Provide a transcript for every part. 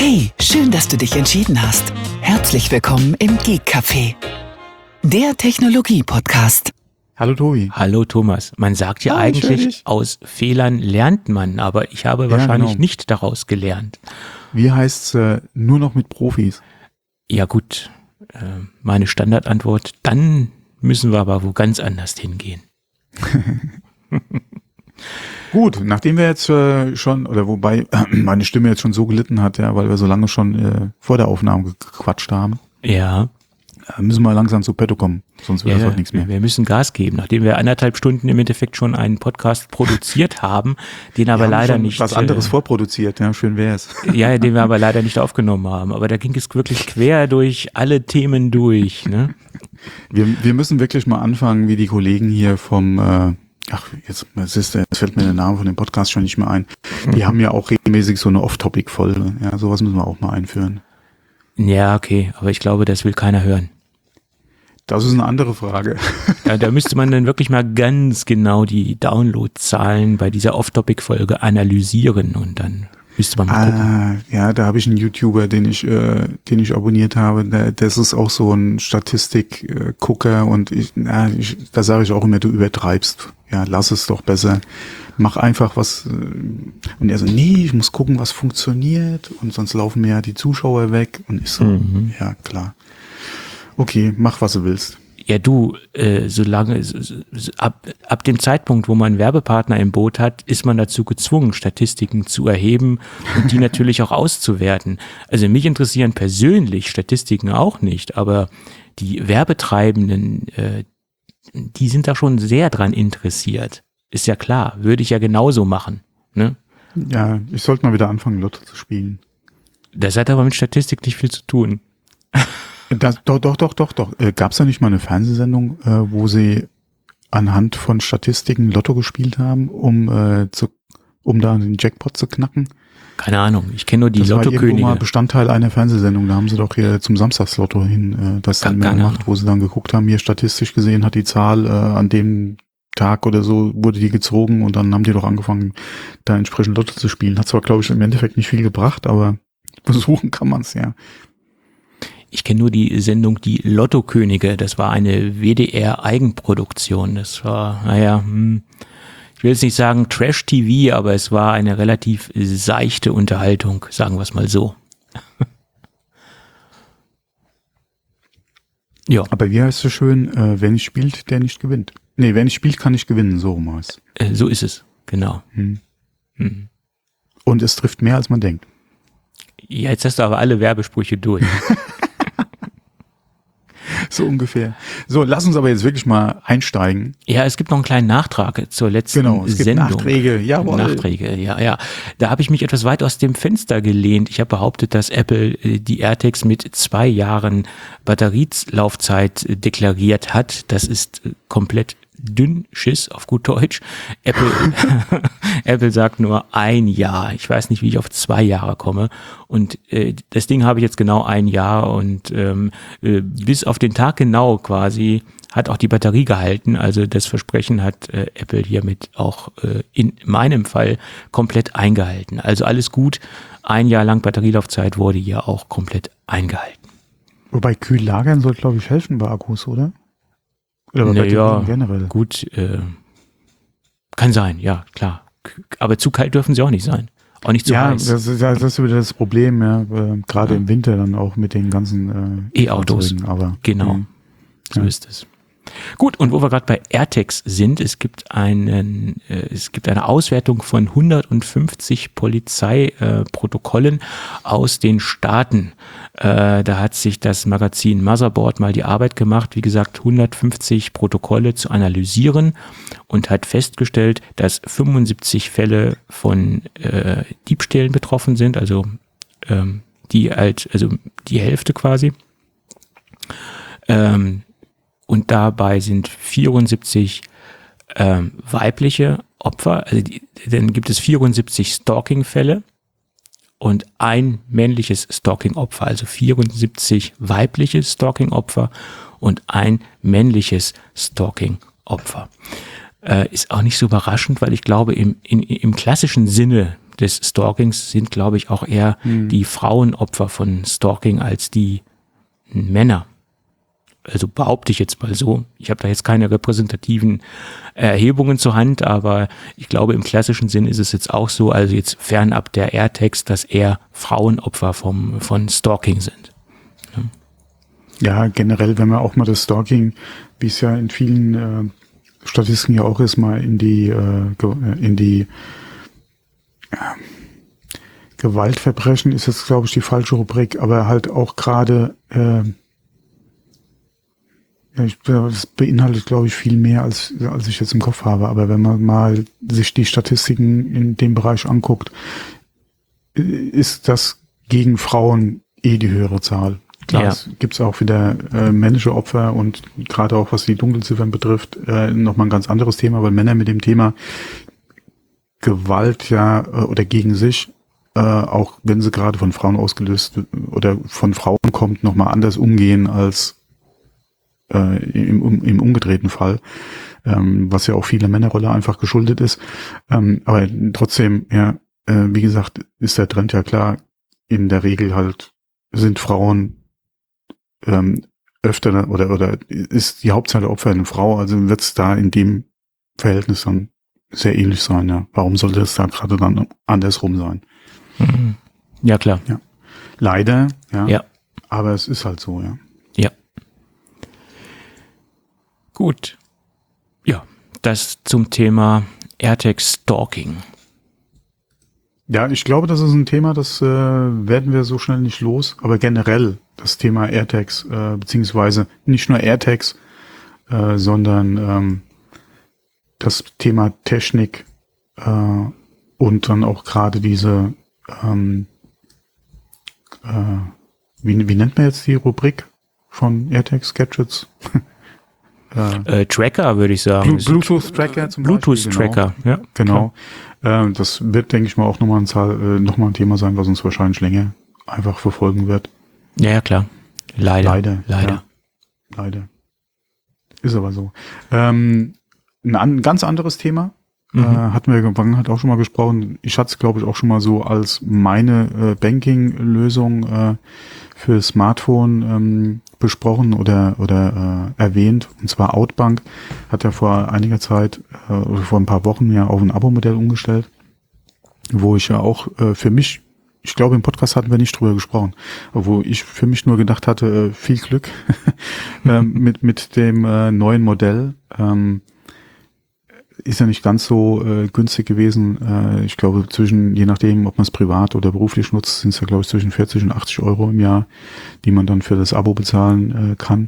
Hey, schön, dass du dich entschieden hast. Herzlich willkommen im Geek Café, der Technologie-Podcast. Hallo Tobi. Hallo Thomas. Man sagt ja eigentlich, aus Fehlern lernt man, aber ich habe wahrscheinlich nicht daraus gelernt. Wie heißt's nur noch mit Profis? Ja gut, meine Standardantwort, dann müssen wir aber wo ganz anders hingehen. Gut, nachdem wir jetzt schon, oder wobei meine Stimme jetzt schon so gelitten hat, ja, weil wir so lange schon vor der Aufnahme gequatscht haben. Ja. Müssen wir langsam zu Petto kommen, sonst wird das heute nichts mehr. Wir müssen Gas geben, nachdem wir 1,5 Stunden im Endeffekt schon einen Podcast produziert haben, den aber leider nicht... was anderes vorproduziert, ja, schön wär's. Ja, den wir aber leider nicht aufgenommen haben, aber da ging es wirklich quer durch alle Themen durch, ne? Wir müssen wirklich mal anfangen, wie die Kollegen hier vom... jetzt fällt mir der Name von dem Podcast schon nicht mehr ein. Die haben ja auch regelmäßig so eine Off-Topic-Folge. Ja, sowas müssen wir auch mal einführen. Ja, okay, aber ich glaube, das will keiner hören. Das ist eine andere Frage. Ja, da müsste man dann wirklich mal ganz genau die Downloadzahlen bei dieser Off-Topic-Folge analysieren und dann müsste man mal gucken. Ja, da habe ich einen YouTuber, den ich abonniert habe. Das ist auch so ein Statistik-Gucker und da sage ich auch immer, du übertreibst. Ja, lass es doch besser. Mach einfach was. Und er so, nee, ich muss gucken, was funktioniert und sonst laufen mir ja die Zuschauer weg. Und ich so, ja klar. Okay, mach was du willst. Ja, du, solange ab dem Zeitpunkt, wo man einen Werbepartner im Boot hat, ist man dazu gezwungen, Statistiken zu erheben und die natürlich auch auszuwerten. Also mich interessieren persönlich Statistiken auch nicht, aber die Werbetreibenden, die sind da schon sehr dran interessiert. Ist ja klar, würde ich ja genauso machen, ne? Ja, ich sollte mal wieder anfangen, Lotto zu spielen. Das hat aber mit Statistik nicht viel zu tun. Doch. Gab es da nicht mal eine Fernsehsendung, wo sie anhand von Statistiken Lotto gespielt haben, um da den Jackpot zu knacken? Keine Ahnung, ich kenne nur die Lottokönige. Das war irgendwo mal Lottokönige. Bestandteil einer Fernsehsendung, da haben sie doch hier zum Samstagslotto hin das dann mehr gemacht, wo sie dann geguckt haben, hier statistisch gesehen hat die Zahl an dem Tag oder so, wurde die gezogen und dann haben die doch angefangen, da entsprechend Lotto zu spielen. Hat zwar, glaube ich, im Endeffekt nicht viel gebracht, aber versuchen kann man es ja. Ich kenne nur die Sendung Die Lottokönige. Das war eine WDR-Eigenproduktion. Das war, ich will jetzt nicht sagen Trash-TV, aber es war eine relativ seichte Unterhaltung, sagen wir es mal so. Ja. Aber wie heißt es schön, wer nicht spielt, der nicht gewinnt. Nee, wer nicht spielt, kann nicht gewinnen, so rum heißt. So ist es, genau. Und es trifft mehr, als man denkt. Ja, jetzt hast du aber alle Werbesprüche durch. So ungefähr. So, lass uns aber jetzt wirklich mal einsteigen. Ja, es gibt noch einen kleinen Nachtrag zur letzten Sendung. Es gibt Nachträge, jawohl. Nachträge, ja. Da habe ich mich etwas weit aus dem Fenster gelehnt. Ich habe behauptet, dass Apple die AirTags mit 2 Jahren Batterielaufzeit deklariert hat. Das ist komplett Dünnschiss auf gut Deutsch. Apple sagt nur 1 Jahr. Ich weiß nicht, wie ich auf 2 Jahre komme. Und das Ding habe ich jetzt genau 1 Jahr und bis auf den Tag genau quasi hat auch die Batterie gehalten. Also das Versprechen hat Apple hiermit auch in meinem Fall komplett eingehalten. Also alles gut. 1 Jahr lang Batterielaufzeit wurde hier auch komplett eingehalten. Wobei kühl lagern soll, glaube ich, helfen bei Akkus, oder? Oder bei Batterien generell? Gut, kann sein, ja, klar. Aber zu kalt dürfen sie auch nicht sein. Auch nicht zu heiß. Ja, das ist wieder das Problem, ja. Gerade im Winter dann auch mit den ganzen E-Autos. Aber genau, so ist es. Gut, und wo wir gerade bei AirTags sind, es gibt eine Auswertung von 150 Polizeiprotokollen aus den Staaten. Da hat sich das Magazin Motherboard mal die Arbeit gemacht, wie gesagt, 150 Protokolle zu analysieren und hat festgestellt, dass 75 Fälle von Diebstählen betroffen sind, also die Hälfte quasi. Und dabei sind 74 weibliche Opfer, also dann gibt es 74 Stalking-Fälle und ein männliches Stalking-Opfer, also 74 weibliche Stalking-Opfer und ein männliches Stalking-Opfer. ist auch nicht so überraschend, weil ich glaube, im klassischen Sinne des Stalkings sind, glaube ich, auch eher die Frauen Opfer von Stalking als die Männer. Also behaupte ich jetzt mal so. Ich habe da jetzt keine repräsentativen Erhebungen zur Hand, aber ich glaube, im klassischen Sinn ist es jetzt auch so, also jetzt fernab der AirTags, dass eher Frauen Opfer von Stalking sind. Ja, generell, wenn man auch mal das Stalking, wie es ja in vielen Statistiken ja auch ist, mal in die Gewaltverbrechen ist jetzt, glaube ich, die falsche Rubrik, aber halt auch gerade, das beinhaltet, glaube ich, viel mehr, als ich jetzt im Kopf habe. Aber wenn man mal sich die Statistiken in dem Bereich anguckt, ist das gegen Frauen die höhere Zahl. Klar, es gibt auch wieder männliche Opfer und gerade auch was die Dunkelziffern betrifft, nochmal ein ganz anderes Thema, weil Männer mit dem Thema Gewalt oder gegen sich, auch wenn sie gerade von Frauen ausgelöst oder von Frauen kommt, nochmal anders umgehen als im umgedrehten Fall, was ja auch viele Männerrolle einfach geschuldet ist. Aber trotzdem, wie gesagt, ist der Trend ja klar, in der Regel halt sind Frauen öfter oder ist die Hauptzahl der Opfer eine Frau, also wird es da in dem Verhältnis dann sehr ähnlich sein, ja. Warum sollte es da gerade dann andersrum sein? Ja, klar. Ja. Leider, ja. Aber es ist halt so, ja. Ja. Gut. Ja, das zum Thema AirTag Stalking. Ja, ich glaube, das ist ein Thema, das werden wir so schnell nicht los, aber generell das Thema AirTags, beziehungsweise nicht nur AirTags, sondern das Thema Technik und dann auch gerade diese, wie nennt man jetzt die Rubrik von AirTags Gadgets? Tracker, würde ich sagen. Bluetooth-Tracker zum Beispiel. Bluetooth-Tracker, genau. Ja. Genau. Das wird, denke ich mal, auch nochmal ein Thema sein, was uns wahrscheinlich länger einfach verfolgen wird. Ja, klar. Leider. Ja. Leider. Ist aber so. Ein ganz anderes Thema. Hatten wir hat auch schon mal gesprochen. Ich hatte es, glaube ich, auch schon mal so als meine Banking-Lösung für Smartphone besprochen oder erwähnt. Und zwar Outbank hat ja vor einiger Zeit oder vor ein paar Wochen ja auf ein Abo-Modell umgestellt, wo ich ja auch für mich, ich glaube, im Podcast hatten wir nicht drüber gesprochen, wo ich für mich nur gedacht hatte, viel Glück mit dem neuen Modell. Ist ja nicht ganz so günstig gewesen. Ich glaube, je nachdem, ob man es privat oder beruflich nutzt, sind es ja, glaube ich, zwischen 40 und 80 Euro im Jahr, die man dann für das Abo bezahlen kann.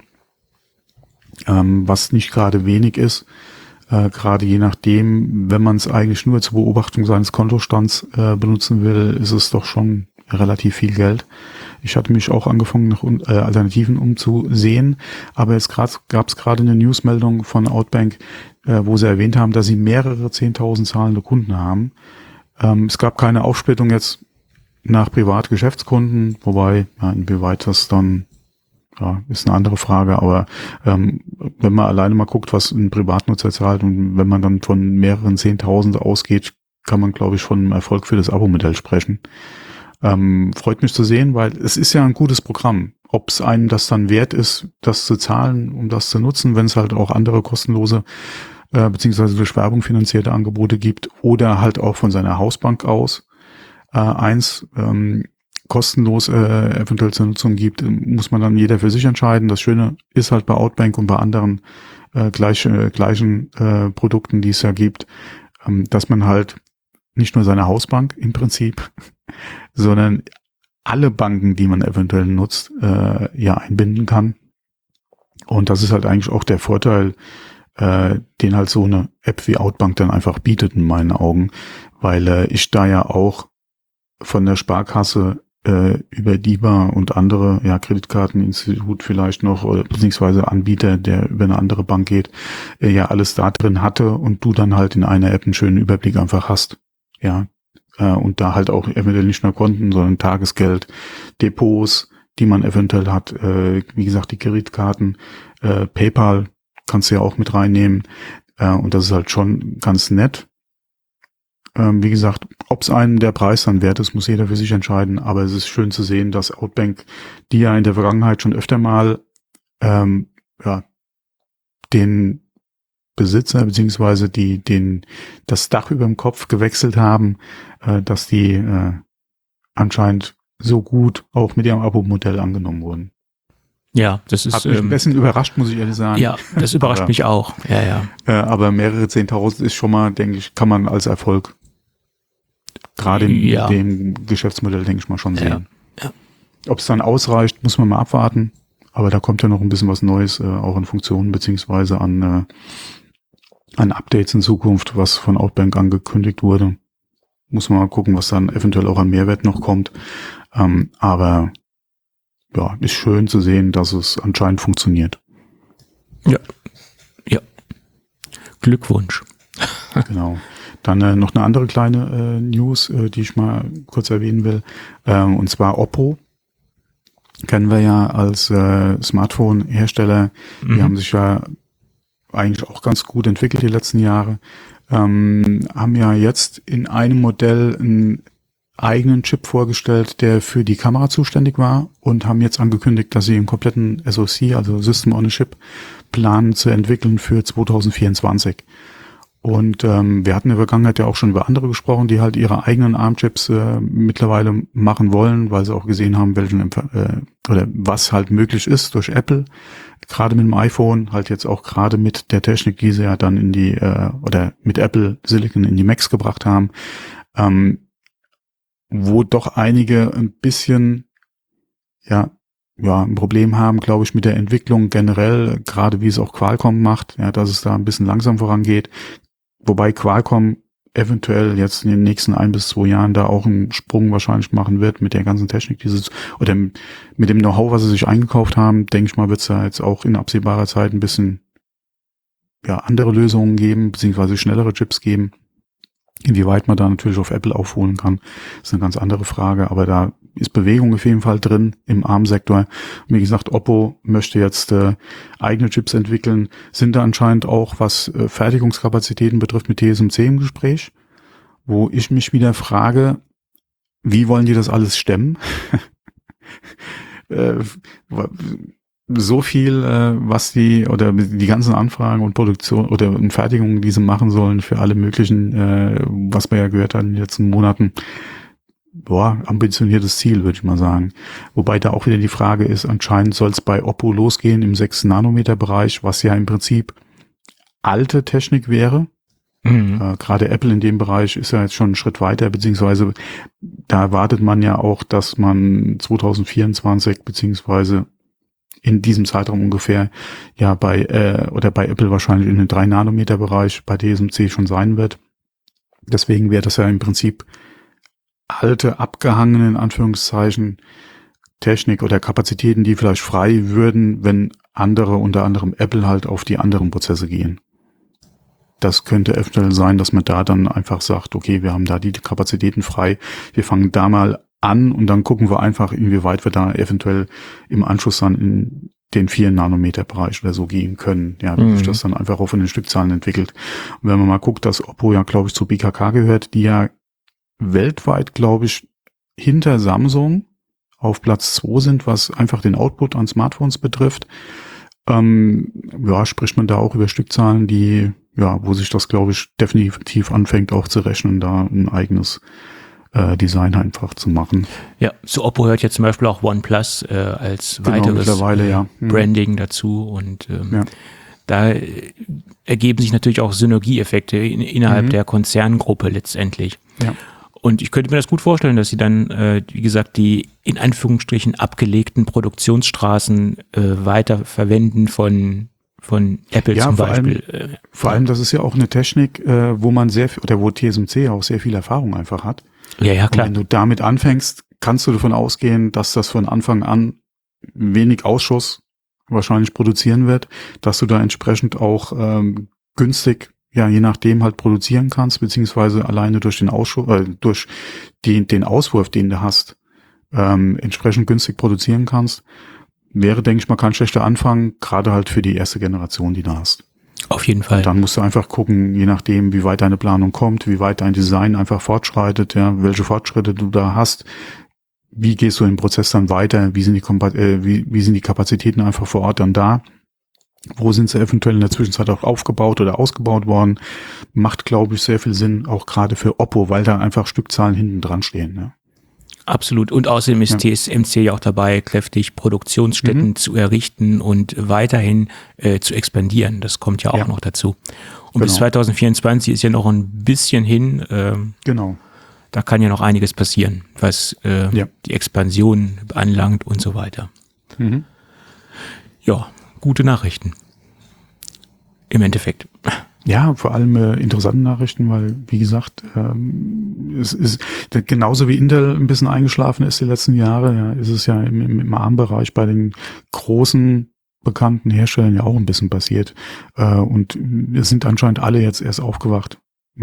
Was nicht gerade wenig ist. Gerade je nachdem, wenn man es eigentlich nur zur Beobachtung seines Kontostands benutzen will, ist es doch schon relativ viel Geld. Ich hatte mich auch angefangen, nach Alternativen umzusehen, aber jetzt gab es gerade eine Newsmeldung von Outbank, wo sie erwähnt haben, dass sie mehrere 10.000 zahlende Kunden haben. Es gab keine Aufsplittung jetzt nach Privat-Geschäftskunden, wobei, inwieweit das dann, ist eine andere Frage, aber wenn man alleine mal guckt, was ein Privatnutzer zahlt und wenn man dann von mehreren 10.000 ausgeht, kann man, glaube ich, von einem Erfolg für das Abo-Modell sprechen. Freut mich zu sehen, weil es ist ja ein gutes Programm. Ob es einem das dann wert ist, das zu zahlen, um das zu nutzen, wenn es halt auch andere kostenlose beziehungsweise durch Werbung finanzierte Angebote gibt oder halt auch von seiner Hausbank aus kostenlos eventuell zur Nutzung gibt, muss man dann jeder für sich entscheiden. Das Schöne ist halt bei Outbank und bei anderen gleichen Produkten, die es ja gibt, dass man halt nicht nur seine Hausbank im Prinzip, sondern alle Banken, die man eventuell nutzt, einbinden kann. Und das ist halt eigentlich auch der Vorteil, den halt so eine App wie Outbank dann einfach bietet in meinen Augen, weil ich da ja auch von der Sparkasse über DiBa und andere Kreditkarteninstitut vielleicht noch oder beziehungsweise Anbieter, der über eine andere Bank geht, alles da drin hatte und du dann halt in einer App einen schönen Überblick einfach hast. Ja, und da halt auch eventuell nicht nur Konten, sondern Tagesgeld, Depots, die man eventuell hat, wie gesagt, die Kreditkarten, PayPal kannst du ja auch mit reinnehmen. Und das ist halt schon ganz nett. Wie gesagt, ob es einen der Preis dann wert ist, muss jeder für sich entscheiden. Aber es ist schön zu sehen, dass Outbank, die ja in der Vergangenheit schon öfter mal den Besitzer beziehungsweise das Dach über dem Kopf gewechselt haben, dass die anscheinend so gut auch mit ihrem Abo-Modell angenommen wurden. Ja, das ist... Hat mich ein bisschen überrascht, muss ich ehrlich sagen. Ja, das überrascht mich auch. Ja. Aber mehrere 10.000 ist schon mal, denke ich, kann man als Erfolg gerade in dem Geschäftsmodell, denke ich mal, schon sehen. Ja. Ob es dann ausreicht, muss man mal abwarten. Aber da kommt ja noch ein bisschen was Neues, auch an Funktionen beziehungsweise an Updates in Zukunft, was von Outbank angekündigt wurde. Muss man mal gucken, was dann eventuell auch an Mehrwert noch kommt. Aber ja, ist schön zu sehen, dass es anscheinend funktioniert. Ja. Glückwunsch. Genau. Dann noch eine andere kleine News, die ich mal kurz erwähnen will. Und zwar Oppo. Kennen wir ja als Smartphone-Hersteller. Die haben sich ja eigentlich auch ganz gut entwickelt die letzten Jahre. Haben ja jetzt in einem Modell einen eigenen Chip vorgestellt, der für die Kamera zuständig war, und haben jetzt angekündigt, dass sie einen kompletten SoC, also System on a Chip, planen zu entwickeln für 2024. Und wir hatten in der Vergangenheit ja auch schon über andere gesprochen, die halt ihre eigenen ARM-Chips mittlerweile machen wollen, weil sie auch gesehen haben, oder was halt möglich ist durch Apple, gerade mit dem iPhone, halt jetzt auch gerade mit der Technik, die sie ja dann in die oder mit Apple Silicon in die Macs gebracht haben, wo doch einige ein bisschen ein Problem haben, glaube ich, mit der Entwicklung generell, gerade wie es auch Qualcomm macht, ja, dass es da ein bisschen langsam vorangeht. Wobei Qualcomm eventuell jetzt in den nächsten 1 bis 2 Jahren da auch einen Sprung wahrscheinlich machen wird mit der ganzen Technik oder mit dem Know-how, was sie sich eingekauft haben, denke ich mal, wird es da jetzt auch in absehbarer Zeit ein bisschen andere Lösungen geben, beziehungsweise schnellere Chips geben. Inwieweit man da natürlich auf Apple aufholen kann, ist eine ganz andere Frage, aber da ist Bewegung auf jeden Fall drin im ARM-Sektor. Wie gesagt, Oppo möchte jetzt eigene Chips entwickeln, sind da anscheinend auch, was Fertigungskapazitäten betrifft, mit TSMC im Gespräch, wo ich mich wieder frage, wie wollen die das alles stemmen? So viel, was die ganzen Anfragen und Produktion oder Fertigungen, die sie machen sollen für alle möglichen, was wir ja gehört haben in den letzten Monaten, ambitioniertes Ziel, würde ich mal sagen. Wobei da auch wieder die Frage ist, anscheinend soll es bei Oppo losgehen im 6-Nanometer-Bereich, was ja im Prinzip alte Technik wäre. Gerade Apple in dem Bereich ist ja jetzt schon einen Schritt weiter, beziehungsweise da erwartet man ja auch, dass man 2024 beziehungsweise in diesem Zeitraum ungefähr bei Apple wahrscheinlich in den 3-Nanometer-Bereich bei TSMC schon sein wird. Deswegen wäre das ja im Prinzip alte, abgehangene, in Anführungszeichen, Technik oder Kapazitäten, die vielleicht frei würden, wenn andere, unter anderem Apple, halt auf die anderen Prozesse gehen. Das könnte eventuell sein, dass man da dann einfach sagt, okay, wir haben da die Kapazitäten frei, wir fangen da mal an und dann gucken wir einfach, inwieweit wir da eventuell im Anschluss dann in den 4-Nanometer-Bereich oder so gehen können. Ja, dass sich das dann einfach auch von den Stückzahlen entwickelt. Und wenn man mal guckt, dass Oppo ja, glaube ich, zu BKK gehört, die ja weltweit, glaube ich, hinter Samsung auf Platz 2 sind, was einfach den Output an Smartphones betrifft, spricht man da auch über Stückzahlen, die, wo sich das, glaube ich, definitiv anfängt auch zu rechnen, da ein eigenes Design einfach zu machen. Ja, zu Oppo hört jetzt zum Beispiel auch OnePlus als weiteres Branding dazu und da ergeben sich natürlich auch Synergieeffekte innerhalb der Konzerngruppe letztendlich. Ja. Und ich könnte mir das gut vorstellen, dass sie dann, wie gesagt, die in Anführungsstrichen abgelegten Produktionsstraßen weiter verwenden von Apple zum Beispiel. Vor allem, das ist ja auch eine Technik, wo man wo TSMC auch sehr viel Erfahrung einfach hat. Ja, klar. Und wenn du damit anfängst, kannst du davon ausgehen, dass das von Anfang an wenig Ausschuss wahrscheinlich produzieren wird, dass du da entsprechend auch günstig, je nachdem halt produzieren kannst, beziehungsweise alleine durch den durch den Auswurf, den du hast, entsprechend günstig produzieren kannst. Wäre, denke ich mal, kein schlechter Anfang, gerade halt für die erste Generation, die du hast. Auf jeden Fall. Und dann musst du einfach gucken, je nachdem, wie weit deine Planung kommt, wie weit dein Design einfach fortschreitet, ja, welche Fortschritte du da hast, wie gehst du im Prozess dann weiter, wie sind die Kapazitäten einfach vor Ort dann da, wo sind sie eventuell in der Zwischenzeit auch aufgebaut oder ausgebaut worden, macht, glaube ich, sehr viel Sinn, auch gerade für Oppo, weil da einfach Stückzahlen hinten dran stehen, ne? Absolut. Und außerdem ist TSMC ja auch dabei, kräftig Produktionsstätten zu errichten und weiterhin zu expandieren. Das kommt ja auch noch dazu. Und bis 2024 ist ja noch ein bisschen hin. Genau. Da kann ja noch einiges passieren, was die Expansion anlangt und so weiter. Mhm. Ja, gute Nachrichten. Im Endeffekt. Ja, vor allem interessante Nachrichten, weil, wie gesagt, es ist genauso wie Intel ein bisschen eingeschlafen ist die letzten Jahre, ja, ist es ja im ARM-Bereich bei den großen bekannten Herstellern ja auch ein bisschen passiert. Und es sind anscheinend alle jetzt erst aufgewacht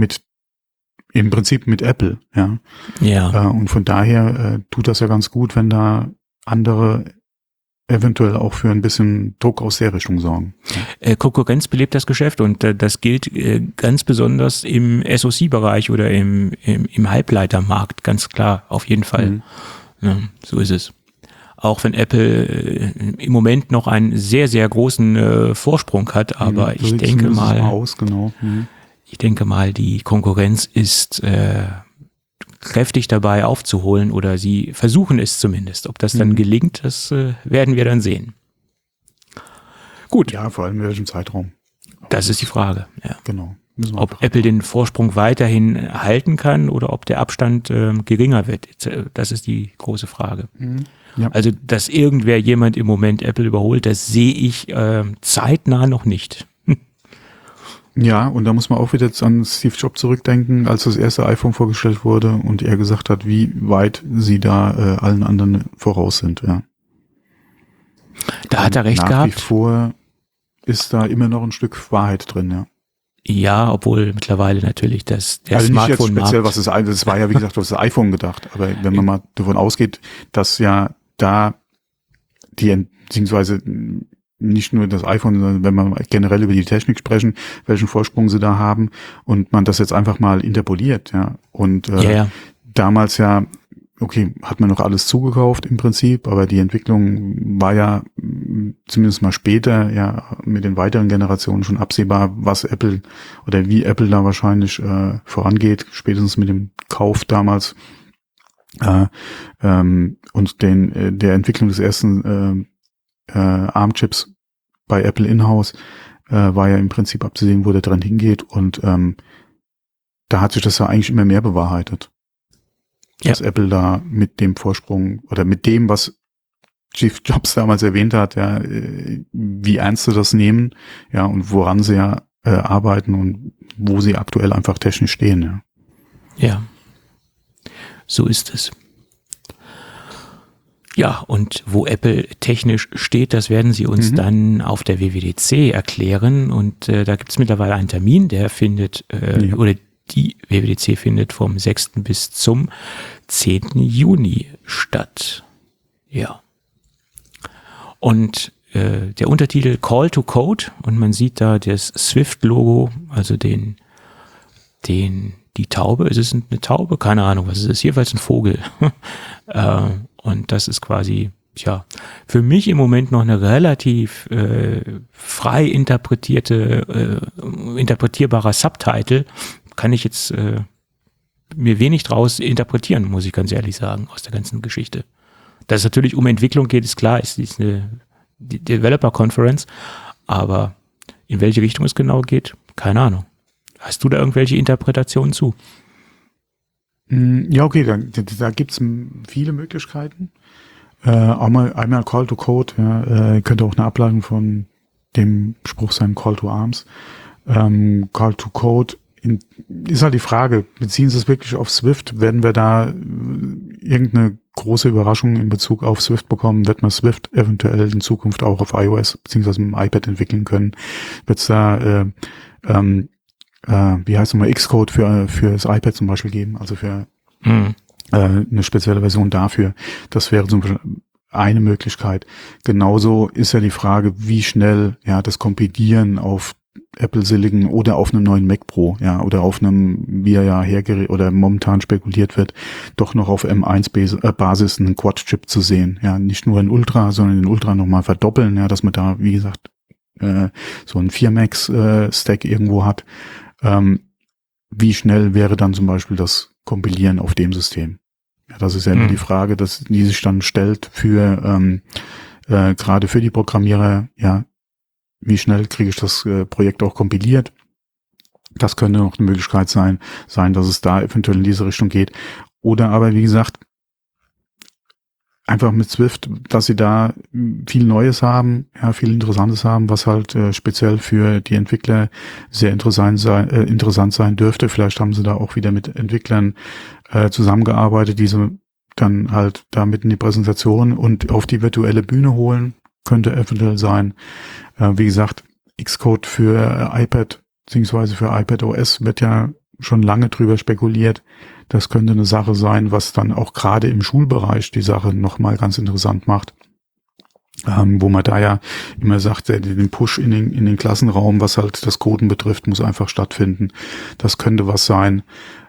im Prinzip mit Apple, ja. Ja. Und von daher tut das ja ganz gut, wenn da andere eventuell auch für ein bisschen Druck aus der Richtung sorgen. Konkurrenz belebt das Geschäft und das gilt ganz besonders im SoC-Bereich oder im Halbleitermarkt, ganz klar, auf jeden Fall. Mhm. Ja, so ist es. Auch wenn Apple im Moment noch einen sehr, sehr großen Vorsprung hat, aber ich denke mal, ich denke mal, die Konkurrenz ist kräftig dabei aufzuholen oder sie versuchen es zumindest. Ob das dann gelingt, das werden wir dann sehen. Gut. Ja, vor allem in welchem Zeitraum. Das ist die Frage. Ja. Genau. Ob Apple den Vorsprung weiterhin halten kann oder ob der Abstand geringer wird. Das ist die große Frage. Ja. Also, dass jemand im Moment Apple überholt, das sehe ich zeitnah noch nicht. Ja, und da muss man auch wieder an Steve Jobs zurückdenken, als das erste iPhone vorgestellt wurde und er gesagt hat, wie weit sie da allen anderen voraus sind. Ja. Da hat er recht gehabt. Nach wie vor ist da immer noch ein Stück Wahrheit drin, ja. Ja, obwohl mittlerweile natürlich der also nicht jetzt speziell, was das war ja wie gesagt auf das iPhone gedacht, aber wenn man mal davon ausgeht, dass ja da beziehungsweise nicht nur das iPhone, sondern wenn wir generell über die Technik sprechen, welchen Vorsprung sie da haben und man das jetzt einfach mal interpoliert, ja. Und damals ja, okay, hat man noch alles zugekauft im Prinzip, aber die Entwicklung war ja zumindest mal später ja mit den weiteren Generationen schon absehbar, was Apple oder wie Apple da wahrscheinlich vorangeht, spätestens mit dem Kauf damals und der Entwicklung des ersten ARM-Chips bei Apple in-house war ja im Prinzip abzusehen, wo der Trend hingeht und da hat sich das ja eigentlich immer mehr bewahrheitet. Dass Apple da mit dem Vorsprung oder mit dem, was Steve Jobs damals erwähnt hat, ja, wie ernst sie das nehmen, ja, und woran sie ja arbeiten und wo sie aktuell einfach technisch stehen, ja. Ja, so ist es. Ja, und wo Apple technisch steht, das werden sie uns dann auf der WWDC erklären und da gibt es mittlerweile einen Termin, der findet, oder die WWDC findet vom 6. bis zum 10. Juni statt. Ja. Und der Untertitel Call to Code und man sieht da das Swift-Logo, also die Taube. Ist es eine Taube? Keine Ahnung, was ist es? Jedenfalls ein Vogel. Und das ist quasi, für mich im Moment noch eine relativ frei interpretierbarer Subtitle. Kann ich jetzt mir wenig draus interpretieren, muss ich ganz ehrlich sagen, aus der ganzen Geschichte. Dass es natürlich um Entwicklung geht, ist klar, ist eine Developer Conference, aber in welche Richtung es genau geht, keine Ahnung. Hast du da irgendwelche Interpretationen zu? Ja, okay, da gibt's viele Möglichkeiten. Einmal Call to Code, könnte auch eine Ableitung von dem Spruch sein, Call to Arms. Call to Code ist halt die Frage, beziehen Sie es wirklich auf Swift? Werden wir da irgendeine große Überraschung in Bezug auf Swift bekommen? Wird man Swift eventuell in Zukunft auch auf iOS beziehungsweise im iPad entwickeln können? Wird es da wie heißt nochmal, Xcode für das iPad zum Beispiel geben, also für eine spezielle Version dafür. Das wäre zum Beispiel eine Möglichkeit. Genauso ist ja die Frage, wie schnell das Kompilieren auf Apple Silicon oder auf einem neuen Mac Pro, ja, oder auf einem, wie er ja oder momentan spekuliert wird, doch noch auf M1 Basis einen Quad-Chip zu sehen. Ja, nicht nur in Ultra, sondern in Ultra nochmal verdoppeln, ja, dass man da, wie gesagt, so ein 4-Max-Stack irgendwo hat. Wie schnell wäre dann zum Beispiel das Kompilieren auf dem System? Ja, das ist ja immer die Frage, die sich dann stellt für gerade für die Programmierer, ja, wie schnell kriege ich das Projekt auch kompiliert? Das könnte noch eine Möglichkeit sein, dass es da eventuell in diese Richtung geht. Oder aber, wie gesagt, einfach mit Swift, dass sie da viel Neues haben, ja, viel Interessantes haben, was halt speziell für die Entwickler sehr interessant sein dürfte. Vielleicht haben sie da auch wieder mit Entwicklern zusammengearbeitet, die sie dann halt damit in die Präsentation und auf die virtuelle Bühne holen. Könnte eventuell sein. Wie gesagt, Xcode für iPad beziehungsweise für iPadOS wird ja schon lange drüber spekuliert. Das könnte eine Sache sein, was dann auch gerade im Schulbereich die Sache nochmal ganz interessant macht. Wo man da ja immer sagt, den Push in den Klassenraum, was halt das Coden betrifft, muss einfach stattfinden. Das könnte was sein.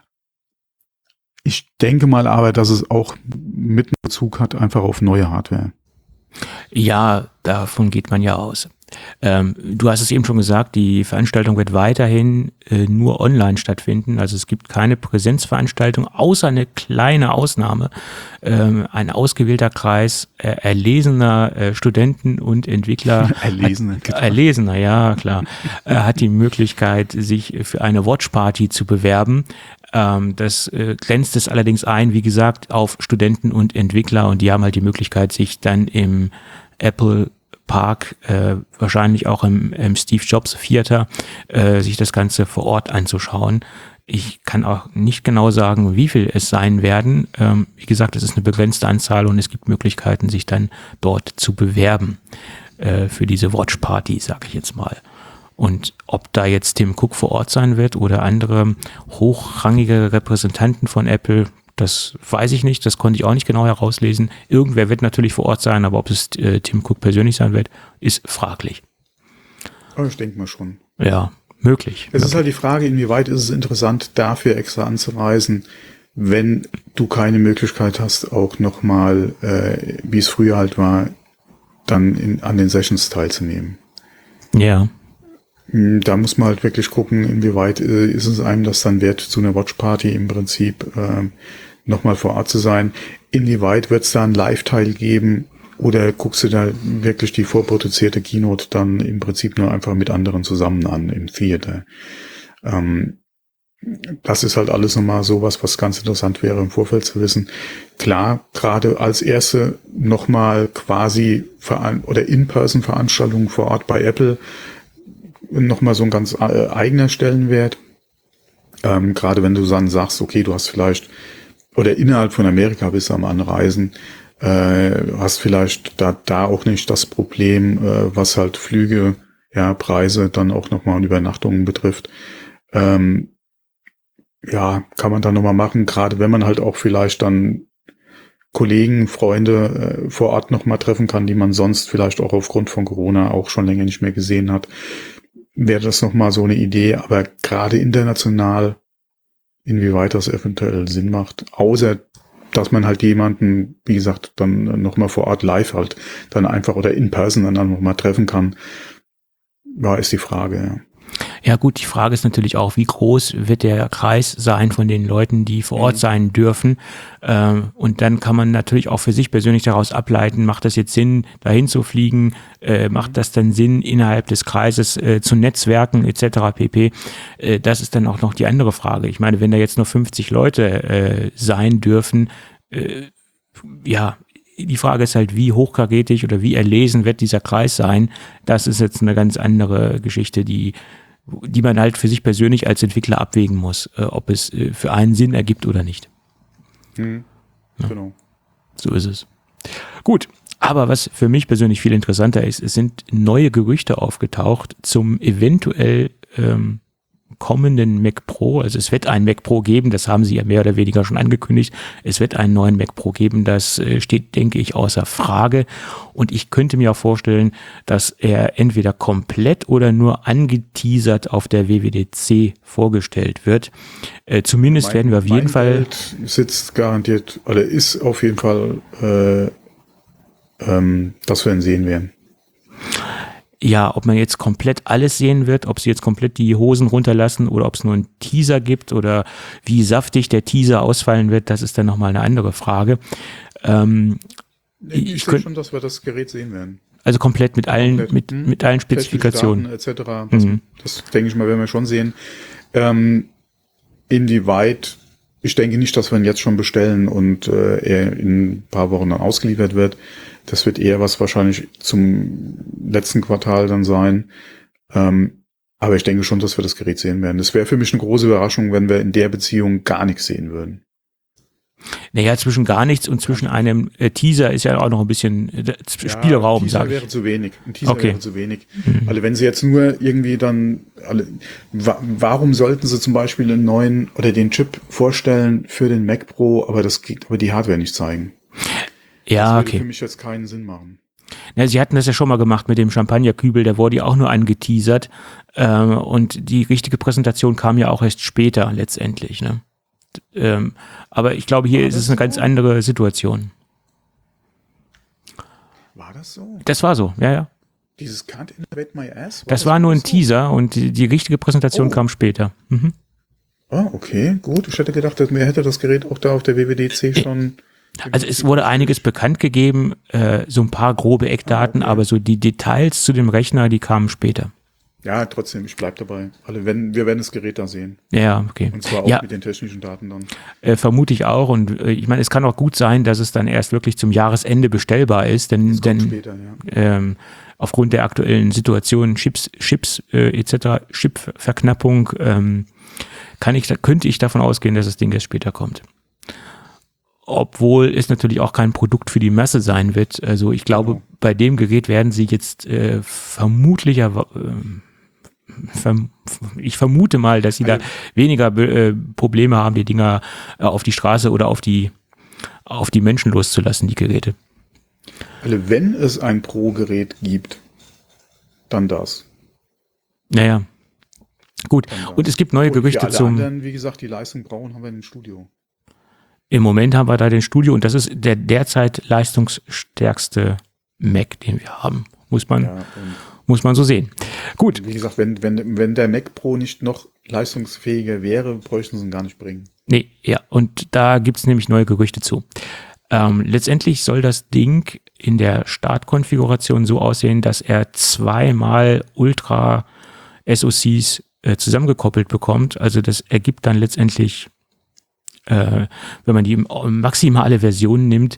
Ich denke mal aber, dass es auch mit einem Bezug hat, einfach auf neue Hardware. Ja, davon geht man ja aus. Du hast es eben schon gesagt, die Veranstaltung wird weiterhin nur online stattfinden. Also es gibt keine Präsenzveranstaltung, außer eine kleine Ausnahme. Ein ausgewählter Kreis erlesener Studenten und Entwickler. Erlesener, ja klar. Hat die Möglichkeit, sich für eine Watchparty zu bewerben. Das grenzt es allerdings ein, wie gesagt, auf Studenten und Entwickler, und die haben halt die Möglichkeit, sich dann im Apple Park, wahrscheinlich auch im Steve Jobs Theater, sich das Ganze vor Ort anzuschauen. Ich kann auch nicht genau sagen, wie viel es sein werden. Wie gesagt, es ist eine begrenzte Anzahl und es gibt Möglichkeiten, sich dann dort zu bewerben für diese Watch Party, sage ich jetzt mal. Und ob da jetzt Tim Cook vor Ort sein wird oder andere hochrangige Repräsentanten von Apple, das weiß ich nicht, das konnte ich auch nicht genau herauslesen. Irgendwer wird natürlich vor Ort sein, aber ob es Tim Cook persönlich sein wird, ist fraglich. Aber ich denke mal schon. Ja, möglich. Es ist halt die Frage, inwieweit ist es interessant, dafür extra anzureisen, wenn du keine Möglichkeit hast, auch nochmal, wie es früher halt war, dann an den Sessions teilzunehmen. Ja. Da muss man halt wirklich gucken, inwieweit ist es einem das dann wert, zu einer Watchparty im Prinzip nochmal vor Ort zu sein. Inwieweit wird es da einen Live-Teil geben oder guckst du da wirklich die vorproduzierte Keynote dann im Prinzip nur einfach mit anderen zusammen an im Theater? Das ist halt alles nochmal sowas, was ganz interessant wäre im Vorfeld zu wissen. Klar, gerade als erste nochmal quasi oder In-Person-Veranstaltungen vor Ort bei Apple nochmal so ein ganz eigener Stellenwert. Gerade wenn du dann sagst, okay, du hast vielleicht, oder innerhalb von Amerika bist du am Anreisen, hast vielleicht da auch nicht das Problem, was halt Flüge, ja, Preise, dann auch nochmal und Übernachtungen betrifft. Ja, kann man dann nochmal machen, gerade wenn man halt auch vielleicht dann Kollegen, Freunde vor Ort nochmal treffen kann, die man sonst vielleicht auch aufgrund von Corona auch schon länger nicht mehr gesehen hat. Wäre das nochmal so eine Idee, aber gerade international, inwieweit das eventuell Sinn macht, außer dass man halt jemanden, wie gesagt, dann nochmal vor Ort live halt dann einfach oder in person dann nochmal treffen kann, ja, ist die Frage, ja. Ja gut, die Frage ist natürlich auch, wie groß wird der Kreis sein von den Leuten, die vor Ort sein dürfen. Und dann kann man natürlich auch für sich persönlich daraus ableiten, macht das jetzt Sinn, dahin zu fliegen? Macht das dann Sinn, innerhalb des Kreises zu netzwerken etc. pp. Das ist dann auch noch die andere Frage. Ich meine, wenn da jetzt nur 50 Leute sein dürfen, ja, die Frage ist halt, wie hochkarätig oder wie erlesen wird dieser Kreis sein. Das ist jetzt eine ganz andere Geschichte, die man halt für sich persönlich als Entwickler abwägen muss, ob es für einen Sinn ergibt oder nicht. Mhm. Ja. Genau. So ist es. Gut, aber was für mich persönlich viel interessanter ist, es sind neue Gerüchte aufgetaucht zum eventuell kommenden Mac Pro, also es wird einen Mac Pro geben, das haben sie ja mehr oder weniger schon angekündigt, es wird einen neuen Mac Pro geben, das steht, denke ich, außer Frage und ich könnte mir auch vorstellen, dass er entweder komplett oder nur angeteasert auf der WWDC vorgestellt wird. Zumindest werden wir auf jeden Fall... Geld sitzt garantiert, oder ist auf jeden Fall, dass wir ihn sehen werden. Ja, ob man jetzt komplett alles sehen wird, ob sie jetzt komplett die Hosen runterlassen oder ob es nur einen Teaser gibt oder wie saftig der Teaser ausfallen wird, das ist dann nochmal eine andere Frage. Ich sehe schon, dass wir das Gerät sehen werden. Also komplett mit allen, mit allen Spezifikationen. Daten, etc. Das denke ich mal, werden wir schon sehen. Inwieweit, ich denke nicht, dass wir ihn jetzt schon bestellen und er in ein paar Wochen dann ausgeliefert wird. Das wird eher was wahrscheinlich zum letzten Quartal dann sein. Aber ich denke schon, dass wir das Gerät sehen werden. Das wäre für mich eine große Überraschung, wenn wir in der Beziehung gar nichts sehen würden. Naja, zwischen gar nichts und zwischen einem Teaser ist ja auch noch ein bisschen Spielraum, sage ich. Ein Teaser wäre zu wenig. Also wenn sie jetzt nur irgendwie dann, warum sollten sie zum Beispiel einen neuen oder den Chip vorstellen für den Mac Pro, aber die Hardware nicht zeigen? Ja, das würde für mich jetzt keinen Sinn machen. Ja, sie hatten das ja schon mal gemacht mit dem Champagnerkübel, der wurde ja auch nur angeteasert und die richtige Präsentation kam ja auch erst später letztendlich, ne? Aber ich glaube, hier ist es eine ganz andere Situation. War das so? Das war so, ja. Dieses Can't Innovate My Ass? Das war nur ein Teaser und die richtige Präsentation kam später. Ah, okay, gut. Ich hätte gedacht, mir hätte das Gerät auch da auf der WWDC schon... Also es wurde einiges bekannt gegeben, so ein paar grobe Eckdaten, aber so die Details zu dem Rechner, die kamen später. Ja, trotzdem, ich bleib dabei. Wir werden das Gerät da sehen. Ja, okay. Und zwar auch mit den technischen Daten dann. Vermute ich auch. Und ich meine, es kann auch gut sein, dass es dann erst wirklich zum Jahresende bestellbar ist, denn später, ja. Aufgrund der aktuellen Situation, Chips etc., Chipverknappung, könnte ich davon ausgehen, dass das Ding erst später kommt. Obwohl es natürlich auch kein Produkt für die Masse sein wird. Also ich glaube, bei dem Gerät werden sie jetzt ich vermute mal, dass sie da weniger Probleme haben, die Dinger auf die Straße oder auf die Menschen loszulassen, die Geräte. Also wenn es ein Pro-Gerät gibt, dann das. Naja, gut. Und es gibt neue Gerüchte alle anderen, wie gesagt, die Leistung brauchen, haben wir im Studio. Im Moment haben wir da den Studio und das ist der derzeit leistungsstärkste Mac, den wir haben. Muss man so sehen. Gut. Wie gesagt, wenn der Mac Pro nicht noch leistungsfähiger wäre, bräuchten sie ihn gar nicht bringen. Nee, ja, und da gibt's nämlich neue Gerüchte zu. Letztendlich soll das Ding in der Startkonfiguration so aussehen, dass er zweimal Ultra SoCs zusammengekoppelt bekommt. Also das ergibt dann letztendlich, wenn man die maximale Version nimmt,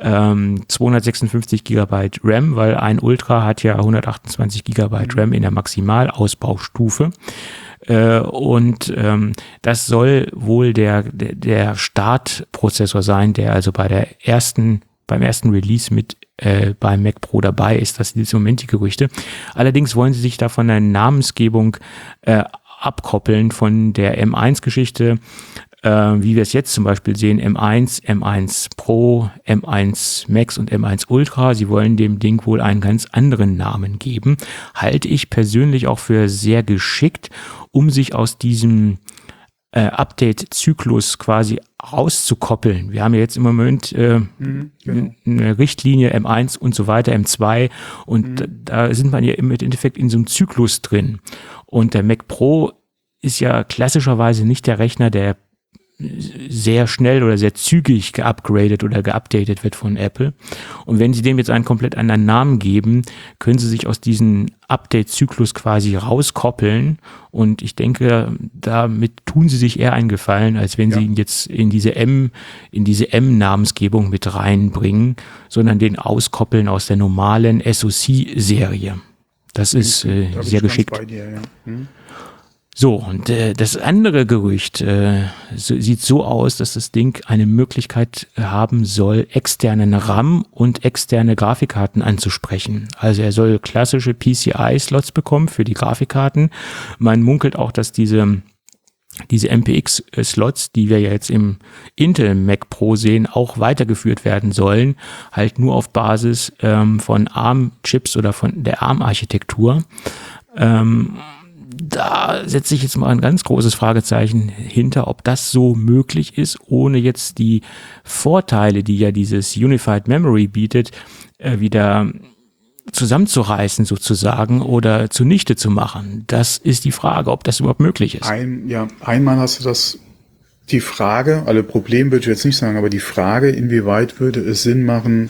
256 GB RAM, weil ein Ultra hat ja 128 GB RAM in der Maximalausbaustufe. Und das soll wohl der Startprozessor sein, der also beim ersten Release mit beim Mac Pro dabei ist. Das sind im Moment die Gerüchte. Allerdings wollen sie sich da von der Namensgebung abkoppeln von der M1-Geschichte, wie wir es jetzt zum Beispiel sehen, M1, M1 Pro, M1 Max und M1 Ultra. Sie wollen dem Ding wohl einen ganz anderen Namen geben. Halte ich persönlich auch für sehr geschickt, um sich aus diesem Update-Zyklus quasi rauszukoppeln. Wir haben ja jetzt im Moment eine Richtlinie M1 und so weiter, M2 und da sind man ja im Endeffekt in so einem Zyklus drin. Und der Mac Pro ist ja klassischerweise nicht der Rechner, der sehr schnell oder sehr zügig geupgradet oder geupdatet wird von Apple. Und wenn sie dem jetzt einen komplett anderen Namen geben, können sie sich aus diesem Update-Zyklus quasi rauskoppeln. Und ich denke, damit tun sie sich eher einen Gefallen, als wenn sie ihn jetzt in diese M-Namensgebung mit reinbringen, sondern den auskoppeln aus der normalen SoC-Serie. Das ist sehr geschickt. Bei dir, ja. So, und das andere Gerücht sieht so aus, dass das Ding eine Möglichkeit haben soll, externen RAM und externe Grafikkarten anzusprechen. Also er soll klassische PCI-Slots bekommen für die Grafikkarten. Man munkelt auch, dass diese MPX-Slots, die wir ja jetzt im Intel Mac Pro sehen, auch weitergeführt werden sollen, halt nur auf Basis von ARM-Chips oder von der ARM-Architektur. Da setze ich jetzt mal ein ganz großes Fragezeichen hinter, ob das so möglich ist, ohne jetzt die Vorteile, die ja dieses Unified Memory bietet, wieder zusammenzureißen sozusagen oder zunichte zu machen. Das ist die Frage, ob das überhaupt möglich ist. Einmal hast du die Frage, alle Probleme würde ich jetzt nicht sagen, aber die Frage, inwieweit würde es Sinn machen,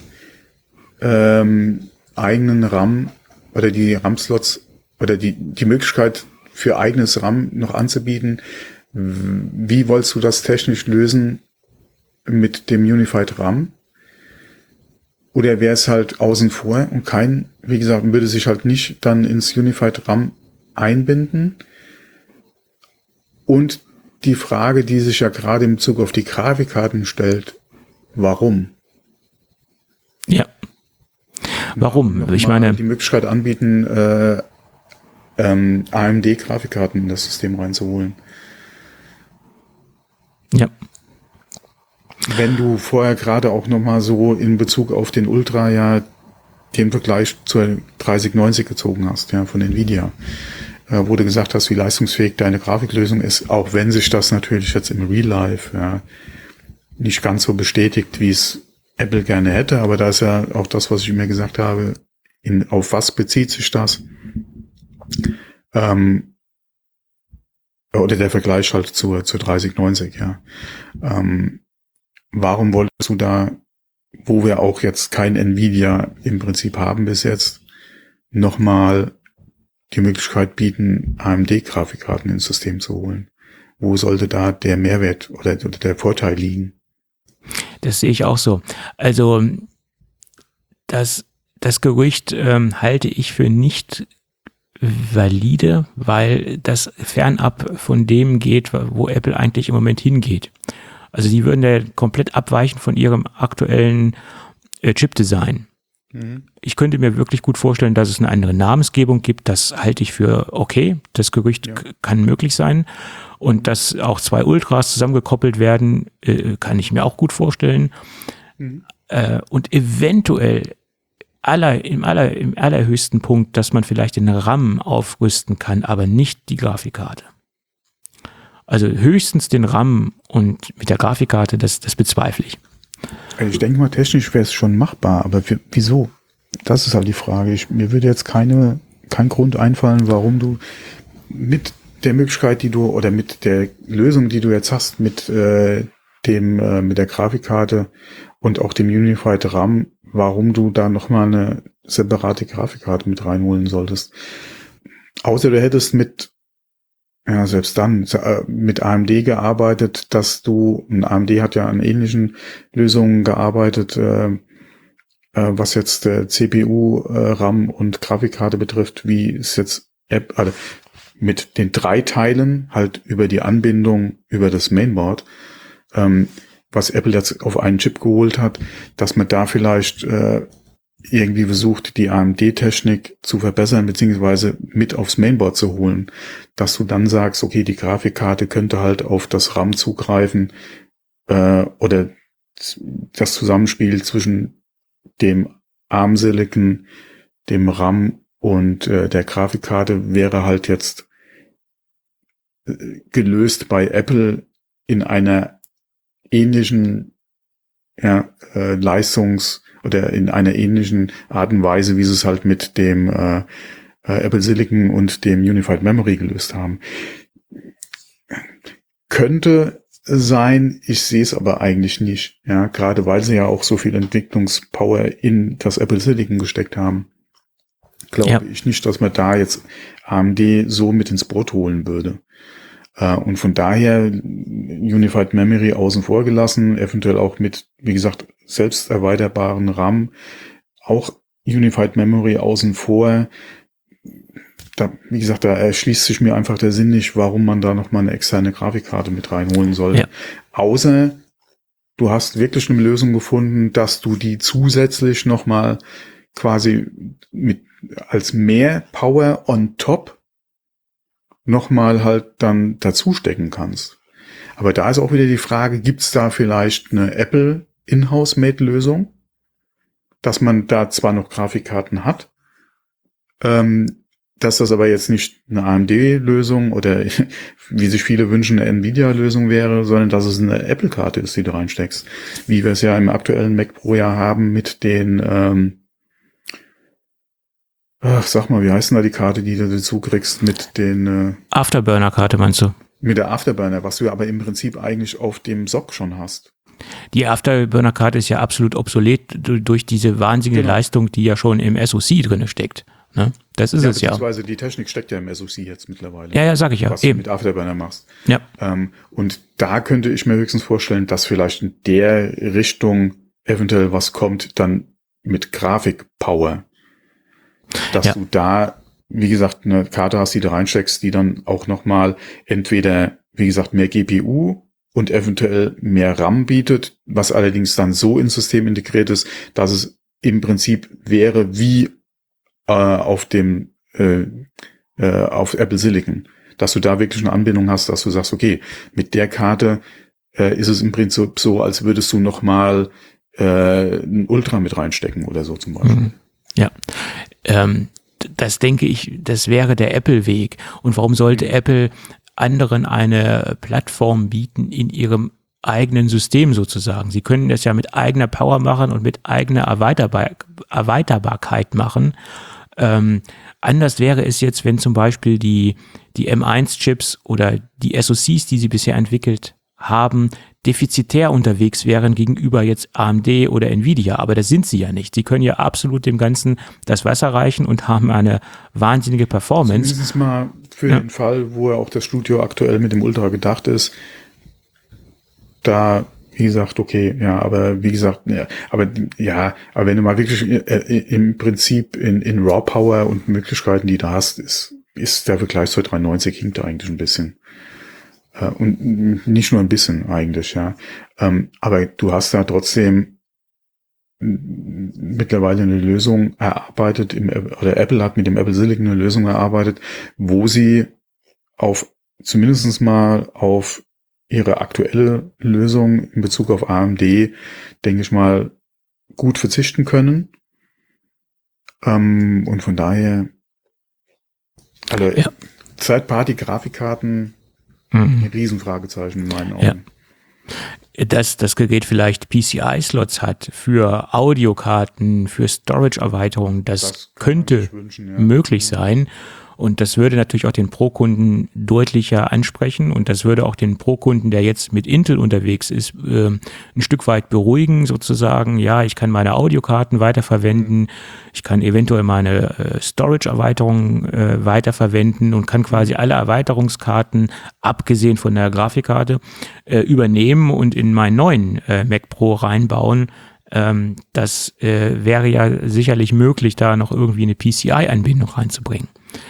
eigenen RAM oder die RAM-Slots oder die Möglichkeit für eigenes RAM noch anzubieten. Wie wolltest du das technisch lösen mit dem Unified RAM? Oder wäre es halt außen vor und wie gesagt, würde sich halt nicht dann ins Unified RAM einbinden? Und die Frage, die sich ja gerade im Bezug auf die Grafikkarten stellt, warum? Ja. Warum? Ich meine, die Möglichkeit anbieten, AMD-Grafikkarten in das System reinzuholen. Ja. Wenn du vorher gerade auch nochmal so in Bezug auf den Ultra ja den Vergleich zur 3090 gezogen hast, ja, von Nvidia, wo du gesagt hast, wie leistungsfähig deine Grafiklösung ist, auch wenn sich das natürlich jetzt im Real Life nicht ganz so bestätigt, wie es Apple gerne hätte, aber da ist ja auch das, was ich immer gesagt habe, auf was bezieht sich das? Oder der Vergleich halt zur 3090, ja. Warum wolltest du da, wo wir auch jetzt kein Nvidia im Prinzip haben bis jetzt, nochmal die Möglichkeit bieten, AMD-Grafikkarten ins System zu holen? Wo sollte da der Mehrwert oder der Vorteil liegen? Das sehe ich auch so. Also das Gerücht halte ich für nicht valide, weil das fernab von dem geht, wo Apple eigentlich im Moment hingeht. Also die würden ja komplett abweichen von ihrem aktuellen Chip-Design. Mhm. Ich könnte mir wirklich gut vorstellen, dass es eine andere Namensgebung gibt. Das halte ich für okay. Das Gerücht kann möglich sein. Und dass auch zwei Ultras zusammengekoppelt werden, kann ich mir auch gut vorstellen. Mhm. Und eventuell im allerhöchsten Punkt, dass man vielleicht den RAM aufrüsten kann, aber nicht die Grafikkarte. Also höchstens den RAM und mit der Grafikkarte, das bezweifle ich. Also ich denke mal, technisch wäre es schon machbar, aber wieso? Das ist halt die Frage. Mir würde jetzt kein Grund einfallen, warum du mit der Möglichkeit, oder mit der Lösung, die du jetzt hast, mit der Grafikkarte und auch dem Unified RAM, warum du da nochmal eine separate Grafikkarte mit reinholen solltest. Außer du hättest selbst dann mit AMD gearbeitet, AMD hat ja an ähnlichen Lösungen gearbeitet, was jetzt CPU, RAM und Grafikkarte betrifft, wie es jetzt mit den 3 Teilen halt über die Anbindung über das Mainboard, was Apple jetzt auf einen Chip geholt hat, dass man da vielleicht irgendwie versucht, die AMD-Technik zu verbessern, beziehungsweise mit aufs Mainboard zu holen, dass du dann sagst, okay, die Grafikkarte könnte halt auf das RAM zugreifen, oder das Zusammenspiel zwischen dem ARM-Silicon, dem RAM und der Grafikkarte wäre halt jetzt gelöst bei Apple in einer ähnlichen oder in einer ähnlichen Art und Weise, wie sie es halt mit dem Apple Silicon und dem Unified Memory gelöst haben. Könnte sein, ich sehe es aber eigentlich nicht. Ja, gerade weil sie ja auch so viel Entwicklungspower in das Apple Silicon gesteckt haben, glaube ich nicht, dass man da jetzt AMD so mit ins Boot holen würde. Und von daher Unified Memory außen vor gelassen, eventuell auch mit, wie gesagt, selbst erweiterbaren RAM, auch Unified Memory außen vor. wie gesagt, da erschließt sich mir einfach der Sinn nicht, warum man da nochmal eine externe Grafikkarte mit reinholen soll. Ja. Außer du hast wirklich eine Lösung gefunden, dass du die zusätzlich nochmal quasi als mehr Power on top nochmal halt dann dazu stecken kannst. Aber da ist auch wieder die Frage, gibt's da vielleicht eine Apple In-house-Made-Lösung, dass man da zwar noch Grafikkarten hat, dass das aber jetzt nicht eine AMD-Lösung oder wie sich viele wünschen, eine Nvidia-Lösung wäre, sondern dass es eine Apple-Karte ist, die du reinsteckst. Wie wir es ja im aktuellen Mac Pro ja haben mit den, sag mal, wie heißt denn da die Karte, die du dazu kriegst mit den Afterburner-Karte meinst du? Mit der Afterburner, was du aber im Prinzip eigentlich auf dem SoC schon hast. Die Afterburner-Karte ist ja absolut obsolet durch diese wahnsinnige Leistung, die ja schon im SoC drin steckt. Ne? Das ist es ja. Beziehungsweise die Technik steckt ja im SoC jetzt mittlerweile. Ja, sag ich ja. Was du mit Afterburner machst. Ja. Und da könnte ich mir höchstens vorstellen, dass vielleicht in der Richtung eventuell was kommt, dann mit Grafikpower. Dass du da, wie gesagt, eine Karte hast, die du reinsteckst, die dann auch nochmal entweder, wie gesagt, mehr GPU und eventuell mehr RAM bietet, was allerdings dann so ins System integriert ist, dass es im Prinzip wäre wie auf dem auf Apple Silicon, dass du da wirklich eine Anbindung hast, dass du sagst, okay, mit der Karte ist es im Prinzip so, als würdest du nochmal ein Ultra mit reinstecken oder so zum Beispiel. Ja, das denke ich, das wäre der Apple-Weg. Und warum sollte Apple anderen eine Plattform bieten in ihrem eigenen System sozusagen? Sie können das ja mit eigener Power machen und mit eigener Erweiterbarkeit machen. Anders wäre es jetzt, wenn zum Beispiel die M1-Chips oder die SoCs, die sie bisher entwickelt haben, defizitär unterwegs wären gegenüber jetzt AMD oder Nvidia, aber das sind sie ja nicht. Sie können ja absolut dem Ganzen das Wasser reichen und haben eine wahnsinnige Performance. Zumindest mal für den Fall, wo ja auch das Studio aktuell mit dem Ultra gedacht ist, da, wie gesagt, okay, ja, aber wie gesagt, aber wenn du mal wirklich im Prinzip in Raw Power und Möglichkeiten, die du hast, ist der Vergleich zu 390 hinkt eigentlich ein bisschen. Und nicht nur ein bisschen eigentlich, ja. Aber du hast da trotzdem mittlerweile eine Lösung erarbeitet, oder Apple hat mit dem Apple Silicon eine Lösung erarbeitet, wo sie zumindest mal auf ihre aktuelle Lösung in Bezug auf AMD, denke ich mal, gut verzichten können. Und von daher, Third-Party-Grafikkarten, ein Riesenfragezeichen in meinen Augen. Ja. Dass das Gerät vielleicht PCI-Slots hat für Audiokarten, für Storage-Erweiterungen, das könnte möglich sein. Und das würde natürlich auch den Pro-Kunden deutlicher ansprechen und das würde auch den Pro-Kunden, der jetzt mit Intel unterwegs ist, ein Stück weit beruhigen sozusagen. Ja, ich kann meine Audiokarten weiterverwenden, ich kann eventuell meine Storage-Erweiterungen weiterverwenden und kann quasi alle Erweiterungskarten, abgesehen von der Grafikkarte, übernehmen und in meinen neuen Mac Pro reinbauen. Das wäre ja sicherlich möglich, da noch irgendwie eine PCI-Anbindung reinzubringen.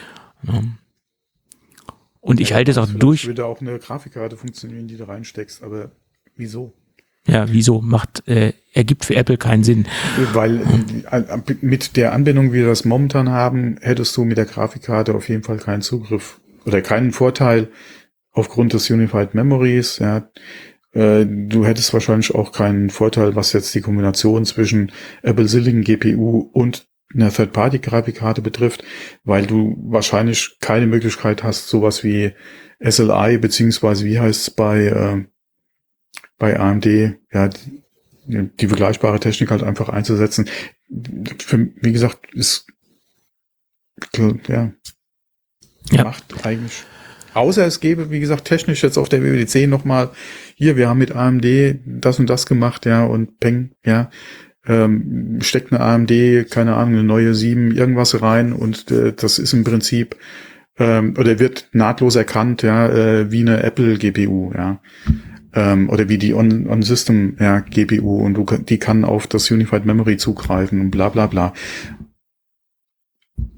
Und ich halte es auch durch. Würde auch eine Grafikkarte funktionieren, die du reinsteckst, aber wieso? Ja, wieso? Ergibt für Apple keinen Sinn. Weil mit der Anbindung, wie wir das momentan haben, hättest du mit der Grafikkarte auf jeden Fall keinen Zugriff oder keinen Vorteil aufgrund des Unified Memories. Ja. Du hättest wahrscheinlich auch keinen Vorteil, was jetzt die Kombination zwischen Apple Silicon GPU und einer Third-Party-Grafikkarte betrifft, weil du wahrscheinlich keine Möglichkeit hast, sowas wie SLI, beziehungsweise wie heißt es bei AMD, ja, die vergleichbare Technik halt einfach einzusetzen. Wie gesagt, macht eigentlich, außer es gäbe, wie gesagt, technisch jetzt auf der WWDC nochmal, hier, wir haben mit AMD das und das gemacht, ja, und peng, ja, steckt eine AMD, keine Ahnung, eine neue 7, irgendwas rein und das ist im Prinzip oder wird nahtlos erkannt, ja, wie eine Apple GPU, ja, oder wie die On-System GPU und die kann auf das Unified Memory zugreifen und bla bla bla.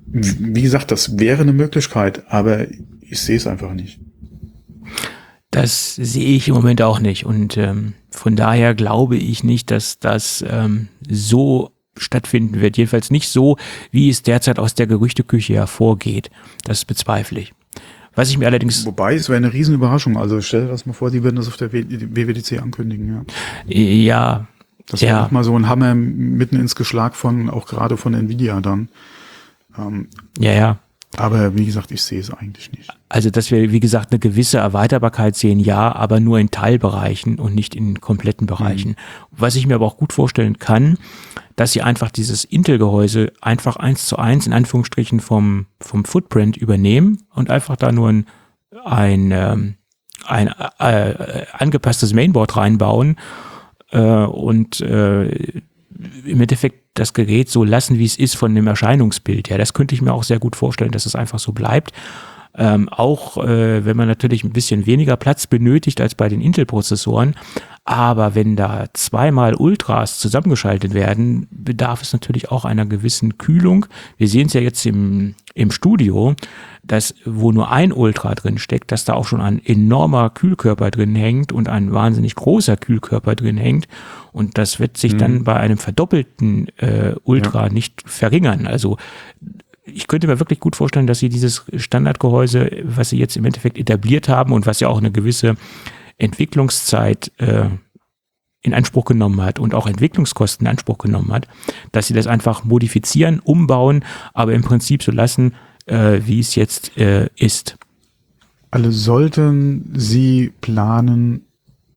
Wie gesagt, das wäre eine Möglichkeit, aber ich sehe es einfach nicht. Das sehe ich im Moment auch nicht und von daher glaube ich nicht, dass das so stattfinden wird. Jedenfalls nicht so, wie es derzeit aus der Gerüchteküche hervorgeht. Das bezweifle ich. Was ich mir allerdings... Wobei, es wäre eine Riesenüberraschung. Also stell dir das mal vor, die würden das auf der WWDC ankündigen. Ja. Ja. Das wäre auch mal so ein Hammer mitten ins Geschlag auch gerade von Nvidia dann. Ja. Aber wie gesagt, ich sehe es eigentlich nicht. Also, dass wir, wie gesagt, eine gewisse Erweiterbarkeit sehen, ja, aber nur in Teilbereichen und nicht in kompletten Bereichen. Was ich mir aber auch gut vorstellen kann, dass sie einfach dieses Intel-Gehäuse einfach 1:1 in Anführungsstrichen vom Footprint übernehmen und einfach da nur ein angepasstes Mainboard reinbauen und im Endeffekt das Gerät so lassen, wie es ist von dem Erscheinungsbild. Ja, das könnte ich mir auch sehr gut vorstellen, dass es einfach so bleibt. Auch wenn man natürlich ein bisschen weniger Platz benötigt als bei den Intel-Prozessoren. Aber wenn da zweimal Ultras zusammengeschaltet werden, bedarf es natürlich auch einer gewissen Kühlung. Wir sehen es ja jetzt im Studio, dass wo nur ein Ultra drin steckt, dass da auch schon ein enormer Kühlkörper drin hängt und ein wahnsinnig großer Kühlkörper drin hängt. Und das wird sich dann bei einem verdoppelten Ultra nicht verringern. Also ich könnte mir wirklich gut vorstellen, dass sie dieses Standardgehäuse, was sie jetzt im Endeffekt etabliert haben und was ja auch eine gewisse Entwicklungszeit in Anspruch genommen hat und auch Entwicklungskosten in Anspruch genommen hat, dass sie das einfach modifizieren, umbauen, aber im Prinzip so lassen, wie es jetzt ist. Also sollten Sie planen,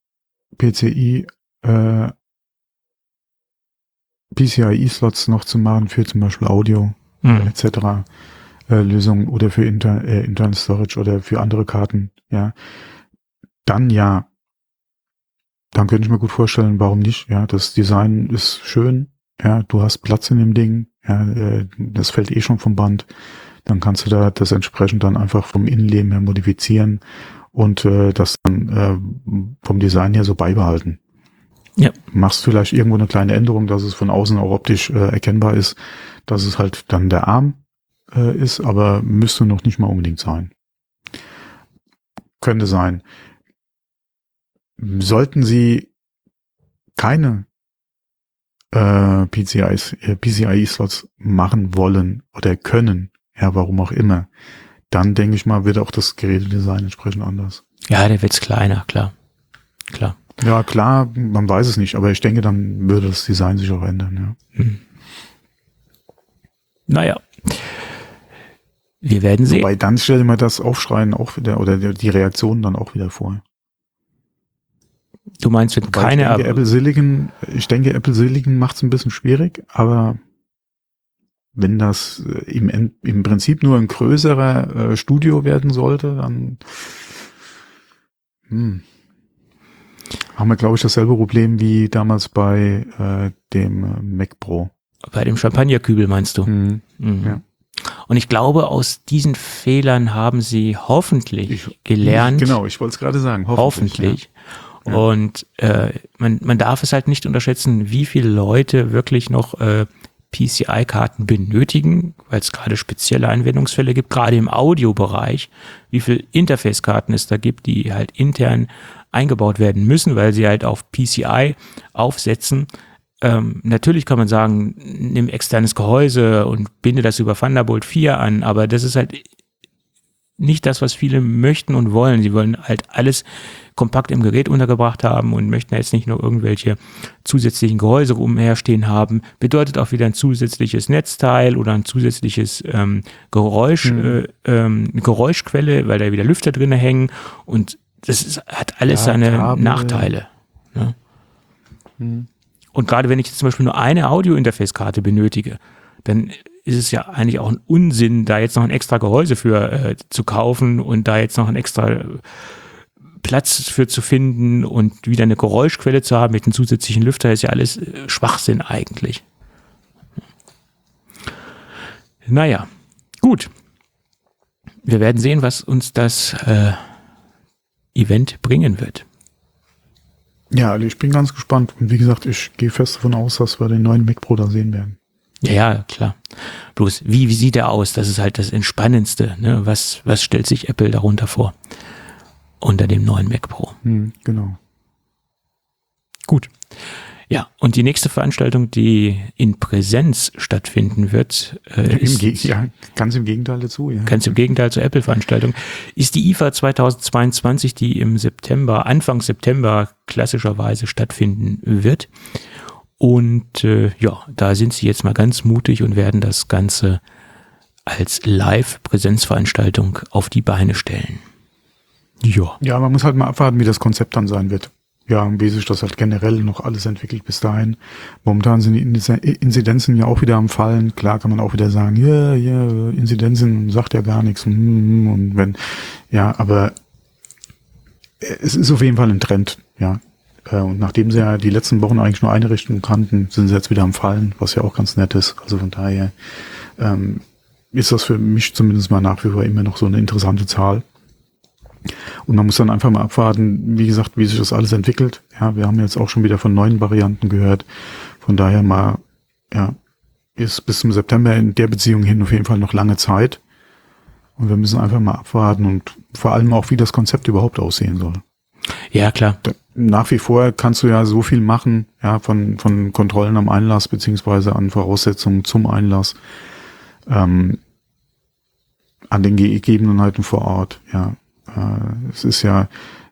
PCIe-Slots noch zu machen für zum Beispiel Audio etc. Lösungen oder für Internal Storage oder für andere Karten, ja, dann ja. Dann könnte ich mir gut vorstellen, warum nicht, ja, das Design ist schön, ja, du hast Platz in dem Ding, ja, das fällt eh schon vom Band, dann kannst du da das entsprechend dann einfach vom Innenleben her modifizieren und das dann vom Design her so beibehalten. Ja. Machst vielleicht irgendwo eine kleine Änderung, dass es von außen auch optisch erkennbar ist, dass es halt dann der Arm ist, aber müsste noch nicht mal unbedingt sein. Könnte sein. Sollten Sie keine PCIe-Slots machen wollen oder können, ja, warum auch immer, dann denke ich mal, wird auch das Gerätedesign entsprechend anders. Ja, der wird's kleiner, klar. Ja, klar, man weiß es nicht, aber ich denke, dann würde das Design sich auch ändern, ja. Naja. Wir werden sehen. Wobei dann stelle ich mir das Aufschreien auch wieder, oder die Reaktionen dann auch wieder vor. Du meinst, wenn keine... Ich denke, Apple Silicon macht es ein bisschen schwierig, aber wenn das im Prinzip nur ein größerer Studio werden sollte, dann haben wir, glaube ich, dasselbe Problem wie damals bei dem Mac Pro. Bei dem Champagnerkübel meinst du? Ja. Und ich glaube, aus diesen Fehlern haben sie hoffentlich gelernt. Genau, ich wollte es gerade sagen. Hoffentlich. Ja. Und man darf es halt nicht unterschätzen, wie viele Leute wirklich noch PCI-Karten benötigen, weil es gerade spezielle Anwendungsfälle gibt, gerade im Audiobereich, wie viele Interface-Karten es da gibt, die halt intern eingebaut werden müssen, weil sie halt auf PCI aufsetzen. Natürlich kann man sagen, nimm externes Gehäuse und binde das über Thunderbolt 4 an, aber das ist halt nicht das, was viele möchten und wollen. Sie wollen halt alles kompakt im Gerät untergebracht haben und möchten jetzt nicht nur irgendwelche zusätzlichen Gehäuse umherstehen haben. Bedeutet auch wieder ein zusätzliches Netzteil oder ein zusätzliches Geräuschquelle, weil da wieder Lüfter drin hängen und hat alles seine Kabel. Nachteile. Ja. Und gerade wenn ich jetzt zum Beispiel nur eine Audio-Interface-Karte benötige, dann ist es ja eigentlich auch ein Unsinn, da jetzt noch ein extra Gehäuse für zu kaufen und da jetzt noch einen extra Platz für zu finden und wieder eine Geräuschquelle zu haben mit einem zusätzlichen Lüfter, ist ja alles Schwachsinn eigentlich. Naja, gut. Wir werden sehen, was uns das Event bringen wird. Ja, also ich bin ganz gespannt. Und wie gesagt, ich gehe fest davon aus, dass wir den neuen Mac Pro da sehen werden. Ja, klar. Bloß, wie sieht er aus? Das ist halt das Entspannendste. Ne? Was stellt sich Apple darunter vor? Unter dem neuen Mac Pro. Genau. Gut. Ja, und die nächste Veranstaltung, die in Präsenz stattfinden wird, ganz im Gegenteil dazu. Ja. Ganz im Gegenteil zur Apple-Veranstaltung, ist die IFA 2022, die im September, Anfang September klassischerweise stattfinden wird. Und da sind sie jetzt mal ganz mutig und werden das Ganze als Live-Präsenzveranstaltung auf die Beine stellen. Ja, man muss halt mal abwarten, wie das Konzept dann sein wird. Ja, und wie sich das halt generell noch alles entwickelt bis dahin. Momentan sind die Inzidenzen ja auch wieder am Fallen. Klar kann man auch wieder sagen, Inzidenzen sagt ja gar nichts. Und aber es ist auf jeden Fall ein Trend, ja. Und nachdem sie ja die letzten Wochen eigentlich nur eine Richtung kannten, sind sie jetzt wieder am Fallen, was ja auch ganz nett ist. Also von daher ist das für mich zumindest mal nach wie vor immer noch so eine interessante Zahl. Und man muss dann einfach mal abwarten, wie gesagt, wie sich das alles entwickelt. Ja, wir haben jetzt auch schon wieder von neuen Varianten gehört. Von daher ist bis zum September in der Beziehung hin auf jeden Fall noch lange Zeit. Und wir müssen einfach mal abwarten und vor allem auch, wie das Konzept überhaupt aussehen soll. Ja, klar. Nach wie vor kannst du ja so viel machen, ja, von Kontrollen am Einlass beziehungsweise an Voraussetzungen zum Einlass, an den Gegebenheiten vor Ort, ja. Es ist ja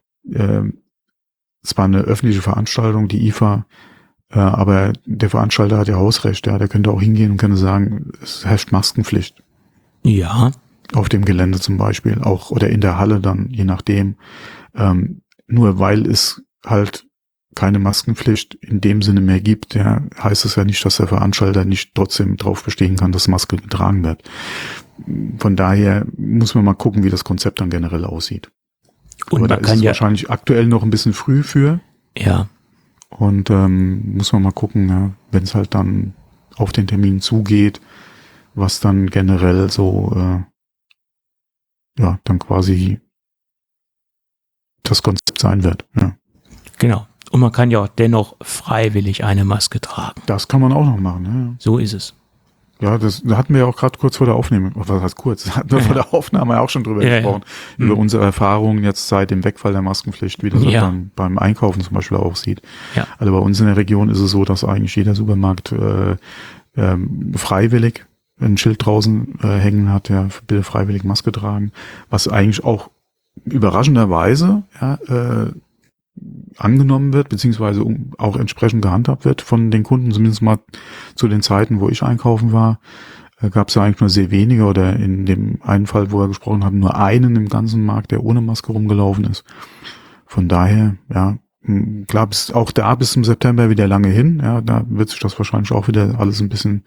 zwar eine öffentliche Veranstaltung, die IFA, aber der Veranstalter hat ja Hausrecht, ja, der könnte auch hingehen und könnte sagen, es herrscht Maskenpflicht. Ja. Auf dem Gelände zum Beispiel, auch oder in der Halle dann, je nachdem. Nur weil es halt keine Maskenpflicht in dem Sinne mehr gibt, ja, heißt es ja nicht, dass der Veranstalter nicht trotzdem drauf bestehen kann, dass Maske getragen wird. Von daher muss man mal gucken, wie das Konzept dann generell aussieht. Und aber da ist es wahrscheinlich aktuell noch ein bisschen früh für. Ja. Und muss man mal gucken, ja, wenn es halt dann auf den Termin zugeht, was dann generell so dann quasi das Konzept sein wird. Ja. Genau. Und man kann ja auch dennoch freiwillig eine Maske tragen. Das kann man auch noch machen. Ja. So ist es. Ja, da hatten wir ja auch gerade kurz vor der Aufnahme, was heißt kurz, da hatten wir vor der Aufnahme auch schon drüber gesprochen, über unsere Erfahrungen jetzt seit dem Wegfall der Maskenpflicht, wie das dann beim Einkaufen zum Beispiel aussieht. Ja. Also bei uns in der Region ist es so, dass eigentlich jeder Supermarkt freiwillig ein Schild draußen hängen hat, ja, bitte freiwillig Maske tragen, was eigentlich auch überraschenderweise angenommen wird, beziehungsweise auch entsprechend gehandhabt wird von den Kunden, zumindest mal zu den Zeiten, wo ich einkaufen war, gab es ja eigentlich nur sehr wenige oder in dem einen Fall, wo wir gesprochen haben, nur einen im ganzen Markt, der ohne Maske rumgelaufen ist. Von daher, ja, klar, auch da bis zum September wieder lange hin, ja, da wird sich das wahrscheinlich auch wieder alles ein bisschen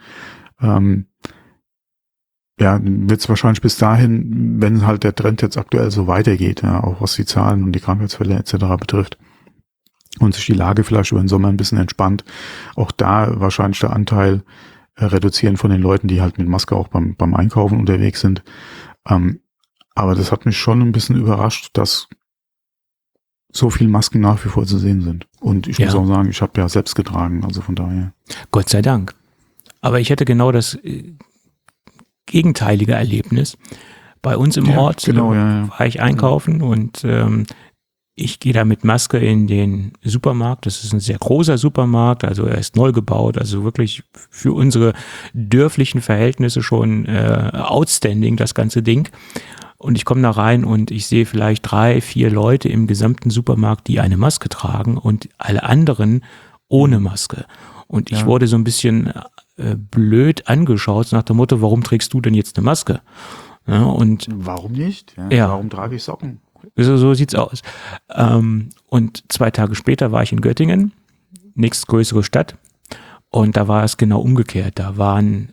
wird es wahrscheinlich bis dahin, wenn halt der Trend jetzt aktuell so weitergeht, ja, auch was die Zahlen und die Krankheitsfälle etc. betrifft und sich die Lage vielleicht über den Sommer ein bisschen entspannt, auch da wahrscheinlich der Anteil reduzieren von den Leuten, die halt mit Maske auch beim Einkaufen unterwegs sind. Aber das hat mich schon ein bisschen überrascht, dass so viel Masken nach wie vor zu sehen sind. Und ich muss auch sagen, ich habe ja selbst getragen, also von daher. Gott sei Dank. Aber ich hätte genau das gegenteilige Erlebnis. Bei uns im Ort war ich einkaufen und ich gehe da mit Maske in den Supermarkt. Das ist ein sehr großer Supermarkt, also er ist neu gebaut, also wirklich für unsere dörflichen Verhältnisse schon outstanding, das ganze Ding. Und ich komme da rein und ich sehe vielleicht 3, 4 Leute im gesamten Supermarkt, die eine Maske tragen und alle anderen ohne Maske. Und ich wurde so ein bisschen blöd angeschaut, nach dem Motto, warum trägst du denn jetzt eine Maske? Ja, und warum nicht? Warum trage ich Socken? So sieht's aus. Und 2 Tage später war ich in Göttingen, nächstgrößere Stadt, und da war es genau umgekehrt. Da waren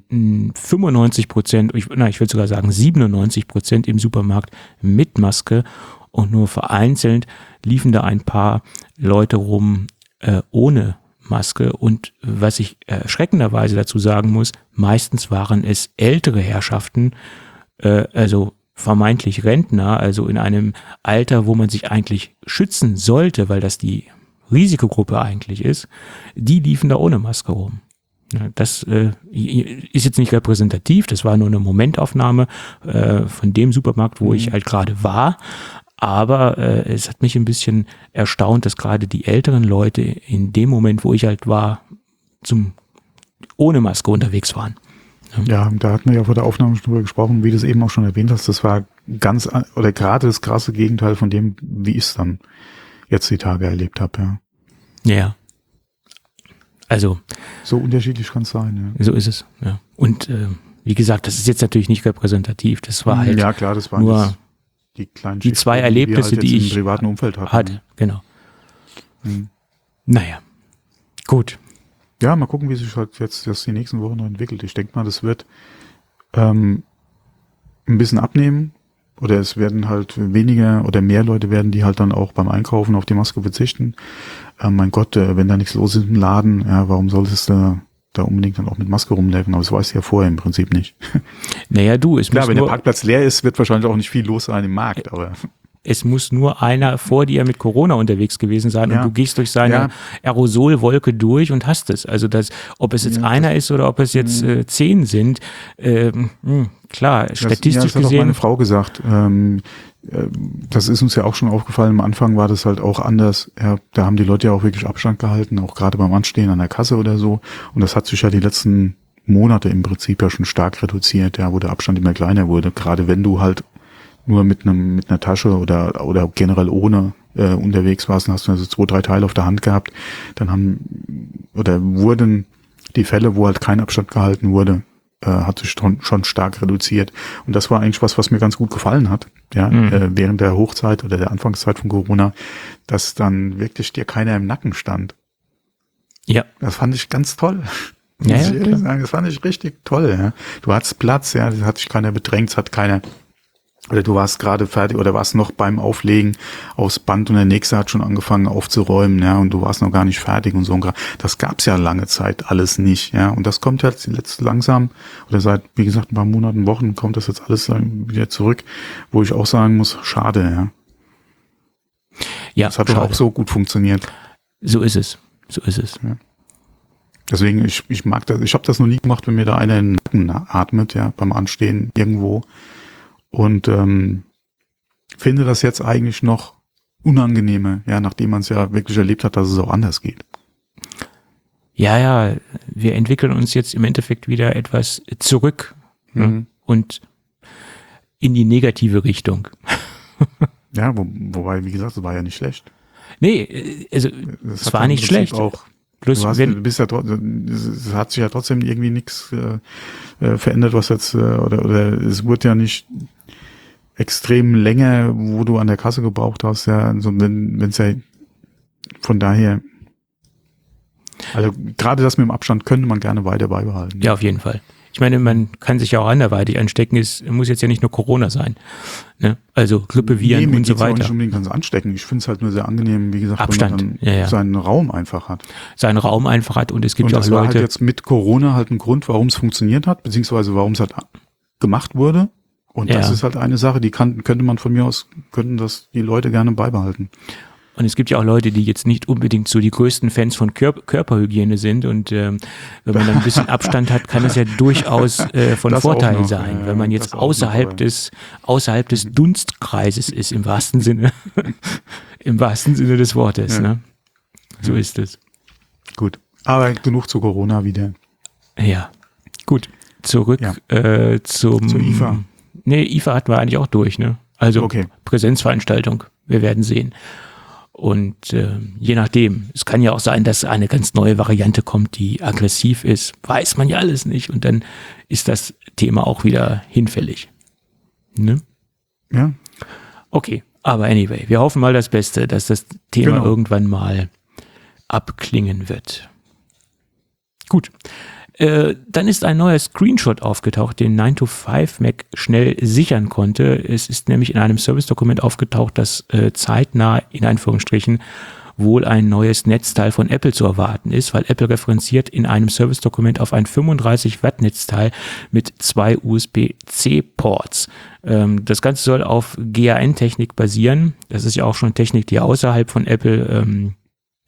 95%, ich würde sogar sagen 97% im Supermarkt mit Maske und nur vereinzelt liefen da ein paar Leute rum ohne Maske, und was ich erschreckenderweise dazu sagen muss, meistens waren es ältere Herrschaften, also vermeintlich Rentner, also in einem Alter, wo man sich eigentlich schützen sollte, weil das die Risikogruppe eigentlich ist, die liefen da ohne Maske rum. Ja, das ist jetzt nicht repräsentativ, das war nur eine Momentaufnahme von dem Supermarkt, wo ich halt gerade war. Aber es hat mich ein bisschen erstaunt, dass gerade die älteren Leute in dem Moment, wo ich halt war, ohne Maske unterwegs waren. Ja, da hatten wir ja vor der Aufnahme schon drüber gesprochen, wie du es eben auch schon erwähnt hast, das war gerade das krasse Gegenteil von dem, wie ich es dann jetzt die Tage erlebt habe, ja. Ja. Also. So unterschiedlich kann es sein, ja. So ist es, ja. Und wie gesagt, das ist jetzt natürlich nicht repräsentativ, das war halt. Ja, klar, das waren nur die kleinen die zwei Erlebnisse, die ich im privaten Umfeld hatte. Genau. Naja. Gut. Ja, mal gucken, wie sich halt jetzt das die nächsten Wochen noch entwickelt. Ich denke mal, das wird ein bisschen abnehmen oder es werden halt weniger oder mehr Leute werden, die halt dann auch beim Einkaufen auf die Maske verzichten. Mein Gott, wenn da nichts los ist im Laden, ja, warum solltest du da unbedingt dann auch mit Maske rumlaufen? Aber das weißt du ja vorher im Prinzip nicht. Naja, klar, wenn der Parkplatz leer ist, wird wahrscheinlich auch nicht viel los sein im Markt, aber es muss nur einer vor dir mit Corona unterwegs gewesen sein und du gehst durch seine Aerosolwolke durch und hast es. Also ob es jetzt einer ist oder ob es jetzt 10 sind, klar, statistisch das hat gesehen. auch meine Frau gesagt. Das ist uns ja auch schon aufgefallen. Am Anfang war das halt auch anders. Ja, da haben die Leute ja auch wirklich Abstand gehalten, auch gerade beim Anstehen an der Kasse oder so. Und das hat sich ja die letzten Monate im Prinzip ja schon stark reduziert, ja, wo der Abstand immer kleiner wurde. Gerade wenn du halt nur mit einer Tasche oder generell ohne unterwegs warst, dann hast du also 2, 3 Teile auf der Hand gehabt, dann wurden die Fälle, wo halt kein Abstand gehalten wurde, hat sich schon stark reduziert. Und das war eigentlich was mir ganz gut gefallen hat, ja, während der Hochzeit oder der Anfangszeit von Corona, dass dann wirklich dir keiner im Nacken stand. Ja. Das fand ich ganz toll. Ja, muss ich ehrlich sagen, das fand ich richtig toll, ja. Du hattest Platz, ja, das hat sich keiner bedrängt, es hat keiner, oder du warst gerade fertig oder warst noch beim Auflegen aufs Band und der Nächste hat schon angefangen aufzuräumen, ja, und du warst noch gar nicht fertig und so. Das gab's ja lange Zeit alles nicht, ja, und das kommt jetzt langsam oder seit, wie gesagt, ein paar Monaten, Wochen kommt das jetzt alles wieder zurück, wo ich auch sagen muss, schade, ja. Ja, das hat doch auch so gut funktioniert. So ist es. Ja. Deswegen, ich mag das, ich habe das noch nie gemacht, wenn mir da einer in den Nacken atmet, ja, beim Anstehen irgendwo. Und finde das jetzt eigentlich noch unangenehmer, ja, nachdem man es ja wirklich erlebt hat, dass es auch anders geht. Ja, wir entwickeln uns jetzt im Endeffekt wieder etwas zurück und in die negative Richtung. Ja, wobei, wie gesagt, es war ja nicht schlecht. Nee, also es war nicht schlecht. Auch, Plus, es hat sich ja trotzdem irgendwie nichts verändert, was jetzt, oder es wurde ja nicht extrem länger, wo du an der Kasse gebraucht hast, ja, also wenn es ja von daher, also gerade das mit dem Abstand könnte man gerne weiter beibehalten. Ja, auf jeden Fall. Ich meine, man kann sich ja auch anderweitig anstecken, es muss jetzt ja nicht nur Corona sein, ne? Also Grippeviren und so weiter. Auch nicht unbedingt ganz anstecken. Ich finde es halt nur sehr angenehm, wie gesagt, Abstand, wenn man dann seinen Raum einfach hat. Seinen Raum einfach hat und es gibt und ja auch Leute. Das war halt jetzt mit Corona halt ein Grund, warum es funktioniert hat, beziehungsweise warum es halt gemacht wurde. Und das ist halt eine Sache, die könnte man von mir aus, könnten das die Leute gerne beibehalten. Und es gibt ja auch Leute, die jetzt nicht unbedingt so die größten Fans von Körperhygiene sind. Und wenn man dann ein bisschen Abstand hat, kann es ja durchaus von Vorteil sein, wenn man jetzt außerhalb des Dunstkreises ist, im wahrsten Sinne des Wortes. Ja. Ne? So ist es. Gut, aber genug zu Corona wieder. Ja, gut. Zurück zur IFA. Nee, IFA hatten wir eigentlich auch durch, ne? Also Präsenzveranstaltung, wir werden sehen. Und je nachdem, es kann ja auch sein, dass eine ganz neue Variante kommt, die aggressiv ist, weiß man ja alles nicht. Und dann ist das Thema auch wieder hinfällig. Ne? Ja. Okay, aber anyway, wir hoffen mal das Beste, dass das Thema irgendwann mal abklingen wird. Gut. Dann ist ein neuer Screenshot aufgetaucht, den 9to5Mac schnell sichern konnte. Es ist nämlich in einem Service-Dokument aufgetaucht, dass zeitnah, in Anführungsstrichen, wohl ein neues Netzteil von Apple zu erwarten ist, weil Apple referenziert in einem Service-Dokument auf ein 35 Watt Netzteil mit 2 USB-C-Ports. Das Ganze soll auf GAN-Technik basieren. Das ist ja auch schon Technik, die außerhalb von Apple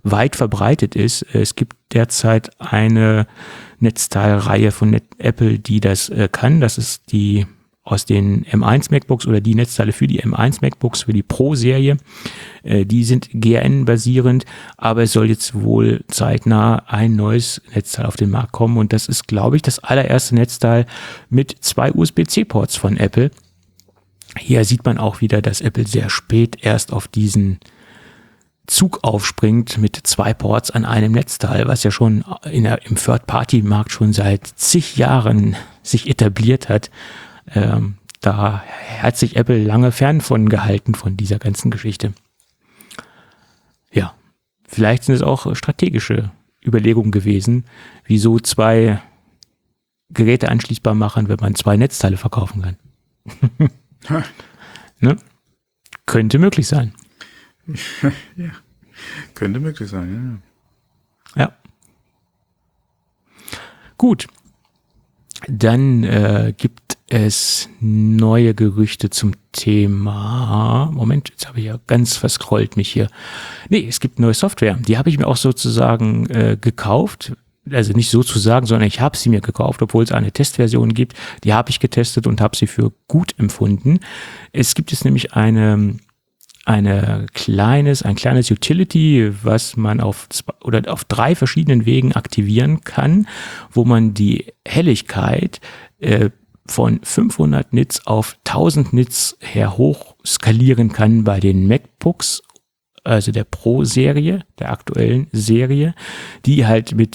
weit verbreitet ist. Es gibt derzeit eine Netzteilreihe von Apple, die das kann. Das ist die aus den M1 MacBooks oder die Netzteile für die M1 MacBooks, für die Pro-Serie. Die sind GRN-basierend, aber es soll jetzt wohl zeitnah ein neues Netzteil auf den Markt kommen und das ist, glaube ich, das allererste Netzteil mit 2 USB-C-Ports von Apple. Hier sieht man auch wieder, dass Apple sehr spät erst auf diesen Zug aufspringt mit 2 Ports an einem Netzteil, was ja schon im Third-Party-Markt schon seit zig Jahren sich etabliert hat. Da hat sich Apple lange fern von gehalten, von dieser ganzen Geschichte. Ja, vielleicht sind es auch strategische Überlegungen gewesen, wieso 2 Geräte anschließbar machen, wenn man 2 Netzteile verkaufen kann. Ne? Könnte möglich sein. Ja, könnte möglich sein, ja. Gut. Dann gibt es neue Gerüchte zum Thema. Moment, jetzt habe ich ja ganz verscrollt mich hier. Nee, es gibt neue Software. Die habe ich mir auch sozusagen gekauft. Also nicht sozusagen, sondern ich habe sie mir gekauft, obwohl es eine Testversion gibt. Die habe ich getestet und habe sie für gut empfunden. Es gibt jetzt nämlich ein kleines Utility, was man auf 3 verschiedenen Wegen aktivieren kann, wo man die Helligkeit von 500 Nits auf 1000 Nits her hoch skalieren kann bei den MacBooks, also der Pro-Serie, der aktuellen Serie, die halt mit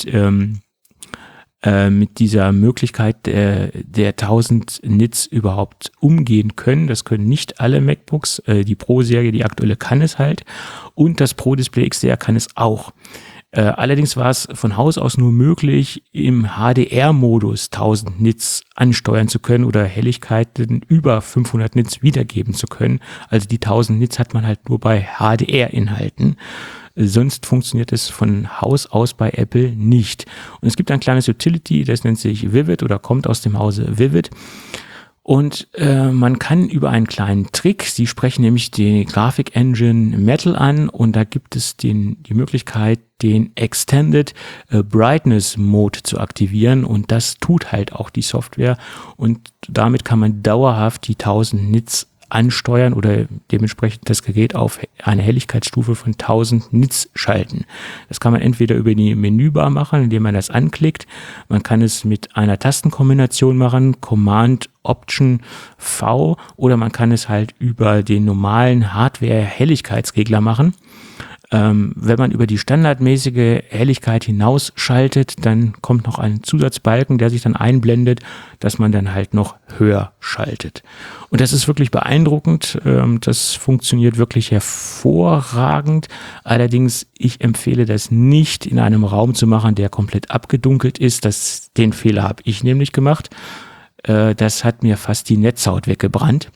dieser Möglichkeit der 1000 Nits überhaupt umgehen können. Das können nicht alle MacBooks. Die Pro-Serie, die aktuelle, kann es halt. Und das Pro Display XDR kann es auch. Allerdings war es von Haus aus nur möglich, im HDR-Modus 1000 Nits ansteuern zu können oder Helligkeiten über 500 Nits wiedergeben zu können. Also die 1000 Nits hat man halt nur bei HDR-Inhalten. Sonst funktioniert es von Haus aus bei Apple nicht. Und es gibt ein kleines Utility, das nennt sich Vivid oder kommt aus dem Hause Vivid. Und man kann über einen kleinen Trick, sie sprechen nämlich die Grafik-Engine Metal an und da gibt es die Möglichkeit, den Extended Brightness Mode zu aktivieren und das tut halt auch die Software und damit kann man dauerhaft die 1000 Nits ansteuern oder dementsprechend das Gerät auf eine Helligkeitsstufe von 1000 Nits schalten. Das kann man entweder über die Menübar machen, indem man das anklickt. Man kann es mit einer Tastenkombination machen, Command Option V, oder man kann es halt über den normalen Hardware-Helligkeitsregler machen. Wenn man über die standardmäßige Helligkeit hinausschaltet, dann kommt noch ein Zusatzbalken, der sich dann einblendet, dass man dann halt noch höher schaltet. Und das ist wirklich beeindruckend. Das funktioniert wirklich hervorragend. Allerdings, ich empfehle das nicht in einem Raum zu machen, der komplett abgedunkelt ist. Den Fehler habe ich nämlich gemacht. Das hat mir fast die Netzhaut weggebrannt.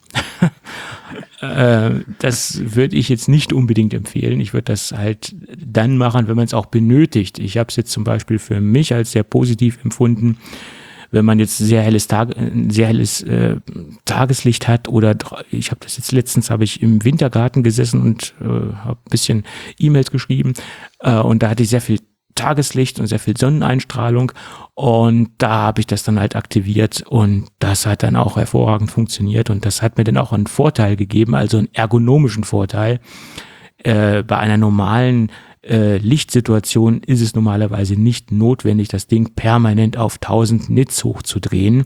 Das würde ich jetzt nicht unbedingt empfehlen. Ich würde das halt dann machen, wenn man es auch benötigt. Ich habe es jetzt zum Beispiel für mich als sehr positiv empfunden, wenn man jetzt sehr helles Tageslicht hat oder ich habe das jetzt letztens, habe ich im Wintergarten gesessen und habe ein bisschen E-Mails geschrieben und da hatte ich sehr viel Tageslicht und sehr viel Sonneneinstrahlung und da habe ich das dann halt aktiviert und das hat dann auch hervorragend funktioniert und das hat mir dann auch einen Vorteil gegeben, also einen ergonomischen Vorteil. Bei einer normalen Lichtsituation ist es normalerweise nicht notwendig, das Ding permanent auf 1000 Nits hochzudrehen.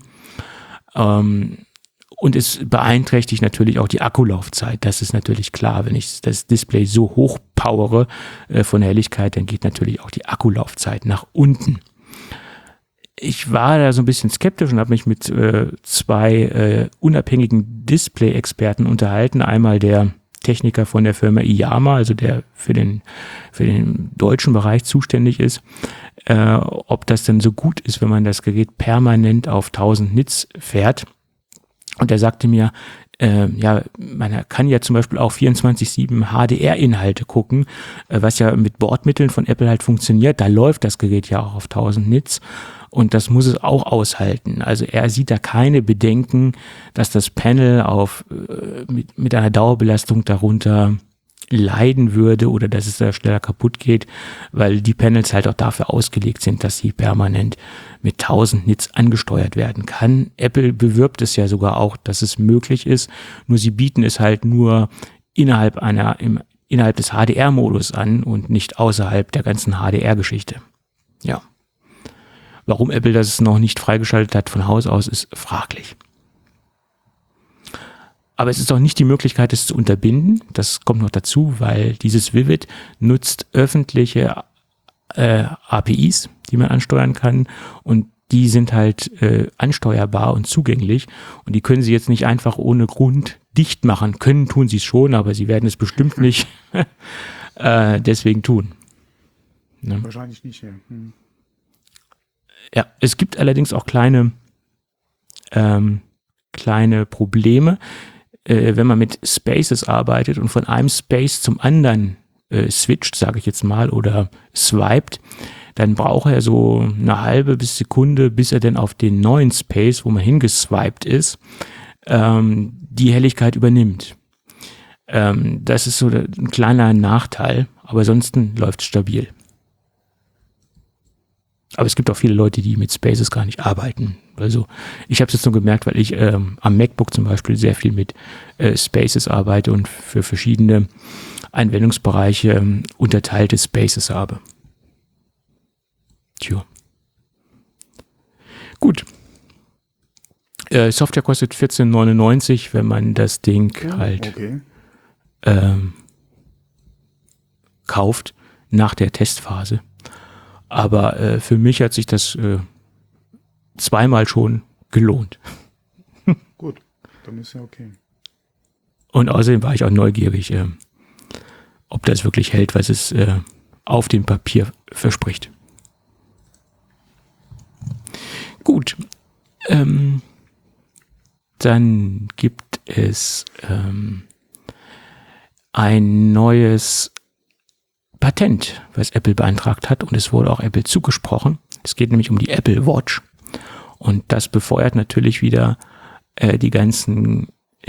Und es beeinträchtigt natürlich auch die Akkulaufzeit. Das ist natürlich klar. Wenn ich das Display so hoch powere von der Helligkeit, dann geht natürlich auch die Akkulaufzeit nach unten. Ich war da so ein bisschen skeptisch und habe mich mit 2 unabhängigen Display-Experten unterhalten. Einmal der Techniker von der Firma Iyama, also der für den deutschen Bereich zuständig ist, ob das denn so gut ist, wenn man das Gerät permanent auf 1000 Nits fährt. Und er sagte mir, man kann ja zum Beispiel auch 24/7 HDR-Inhalte gucken, was ja mit Bordmitteln von Apple halt funktioniert. Da läuft das Gerät ja auch auf 1000 Nits und das muss es auch aushalten. Also er sieht da keine Bedenken, dass das Panel mit einer Dauerbelastung darunter leiden würde oder dass es da schneller kaputt geht, weil die Panels halt auch dafür ausgelegt sind, dass sie permanent mit 1000 Nits angesteuert werden kann. Apple bewirbt es ja sogar auch, dass es möglich ist, nur sie bieten es halt nur innerhalb des HDR-Modus an und nicht außerhalb der ganzen HDR-Geschichte. Ja. Warum Apple das noch nicht freigeschaltet hat von Haus aus, ist fraglich. Aber es ist auch nicht die Möglichkeit, es zu unterbinden. Das kommt noch dazu, weil dieses Vivid nutzt öffentliche APIs, die man ansteuern kann, und die sind halt ansteuerbar und zugänglich, und die können sie jetzt nicht einfach ohne Grund dicht machen. Können tun sie es schon, aber sie werden es bestimmt nicht deswegen tun. Ne? Wahrscheinlich nicht, ja. Ja, es gibt allerdings auch kleine Probleme, wenn man mit Spaces arbeitet und von einem Space zum anderen switcht, sage ich jetzt mal, oder swiped, dann braucht er so eine halbe bis Sekunde, bis er dann auf den neuen Space, wo man hingeswiped ist, die Helligkeit übernimmt. Das ist so ein kleiner Nachteil, aber ansonsten läuft es stabil. Aber es gibt auch viele Leute, die mit Spaces gar nicht arbeiten. Also ich habe es jetzt nur gemerkt, weil ich am MacBook zum Beispiel sehr viel mit Spaces arbeite und für verschiedene Anwendungsbereiche unterteilte Spaces habe. Tja. Gut. Software kostet $14,99, wenn man das Ding kauft nach der Testphase. Aber für mich hat sich das zweimal schon gelohnt. Gut, dann ist ja okay. Und außerdem war ich auch neugierig, ob das wirklich hält, was es auf dem Papier verspricht. Gut. Dann gibt es ein neues Patent, was Apple beantragt hat, und es wurde auch Apple zugesprochen. Es geht nämlich um die Apple Watch, und das befeuert natürlich wieder die ganzen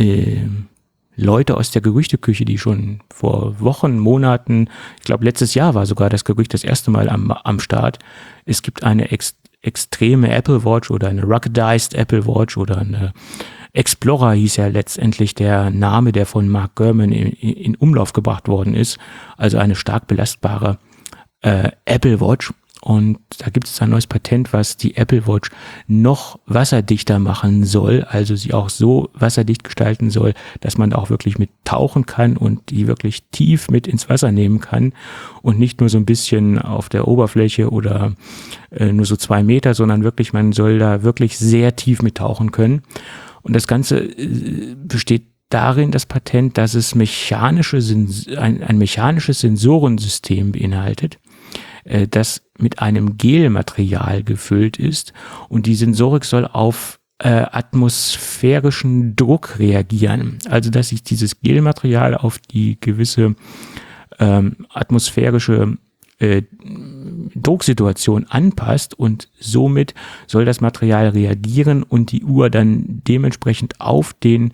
Leute aus der Gerüchteküche, die schon vor Wochen, Monaten, ich glaube letztes Jahr war sogar das Gerücht das erste Mal am Start. Es gibt eine extreme Apple Watch oder eine ruggedized Apple Watch oder eine Explorer hieß ja letztendlich der Name, der von Mark Gurman in Umlauf gebracht worden ist. Also eine stark belastbare Apple Watch. Und da gibt es ein neues Patent, was die Apple Watch noch wasserdichter machen soll, also sie auch so wasserdicht gestalten soll, dass man da auch wirklich mit tauchen kann und die wirklich tief mit ins Wasser nehmen kann und nicht nur so ein bisschen auf der Oberfläche oder nur so 2 Meter, sondern wirklich, man soll da wirklich sehr tief mit tauchen können. Und das Ganze besteht darin, das Patent, dass es ein mechanisches Sensorensystem beinhaltet, das mit einem Gelmaterial gefüllt ist, und die Sensorik soll auf atmosphärischen Druck reagieren. Also dass sich dieses Gelmaterial auf die gewisse atmosphärische Drucksituation anpasst, und somit soll das Material reagieren und die Uhr dann dementsprechend auf die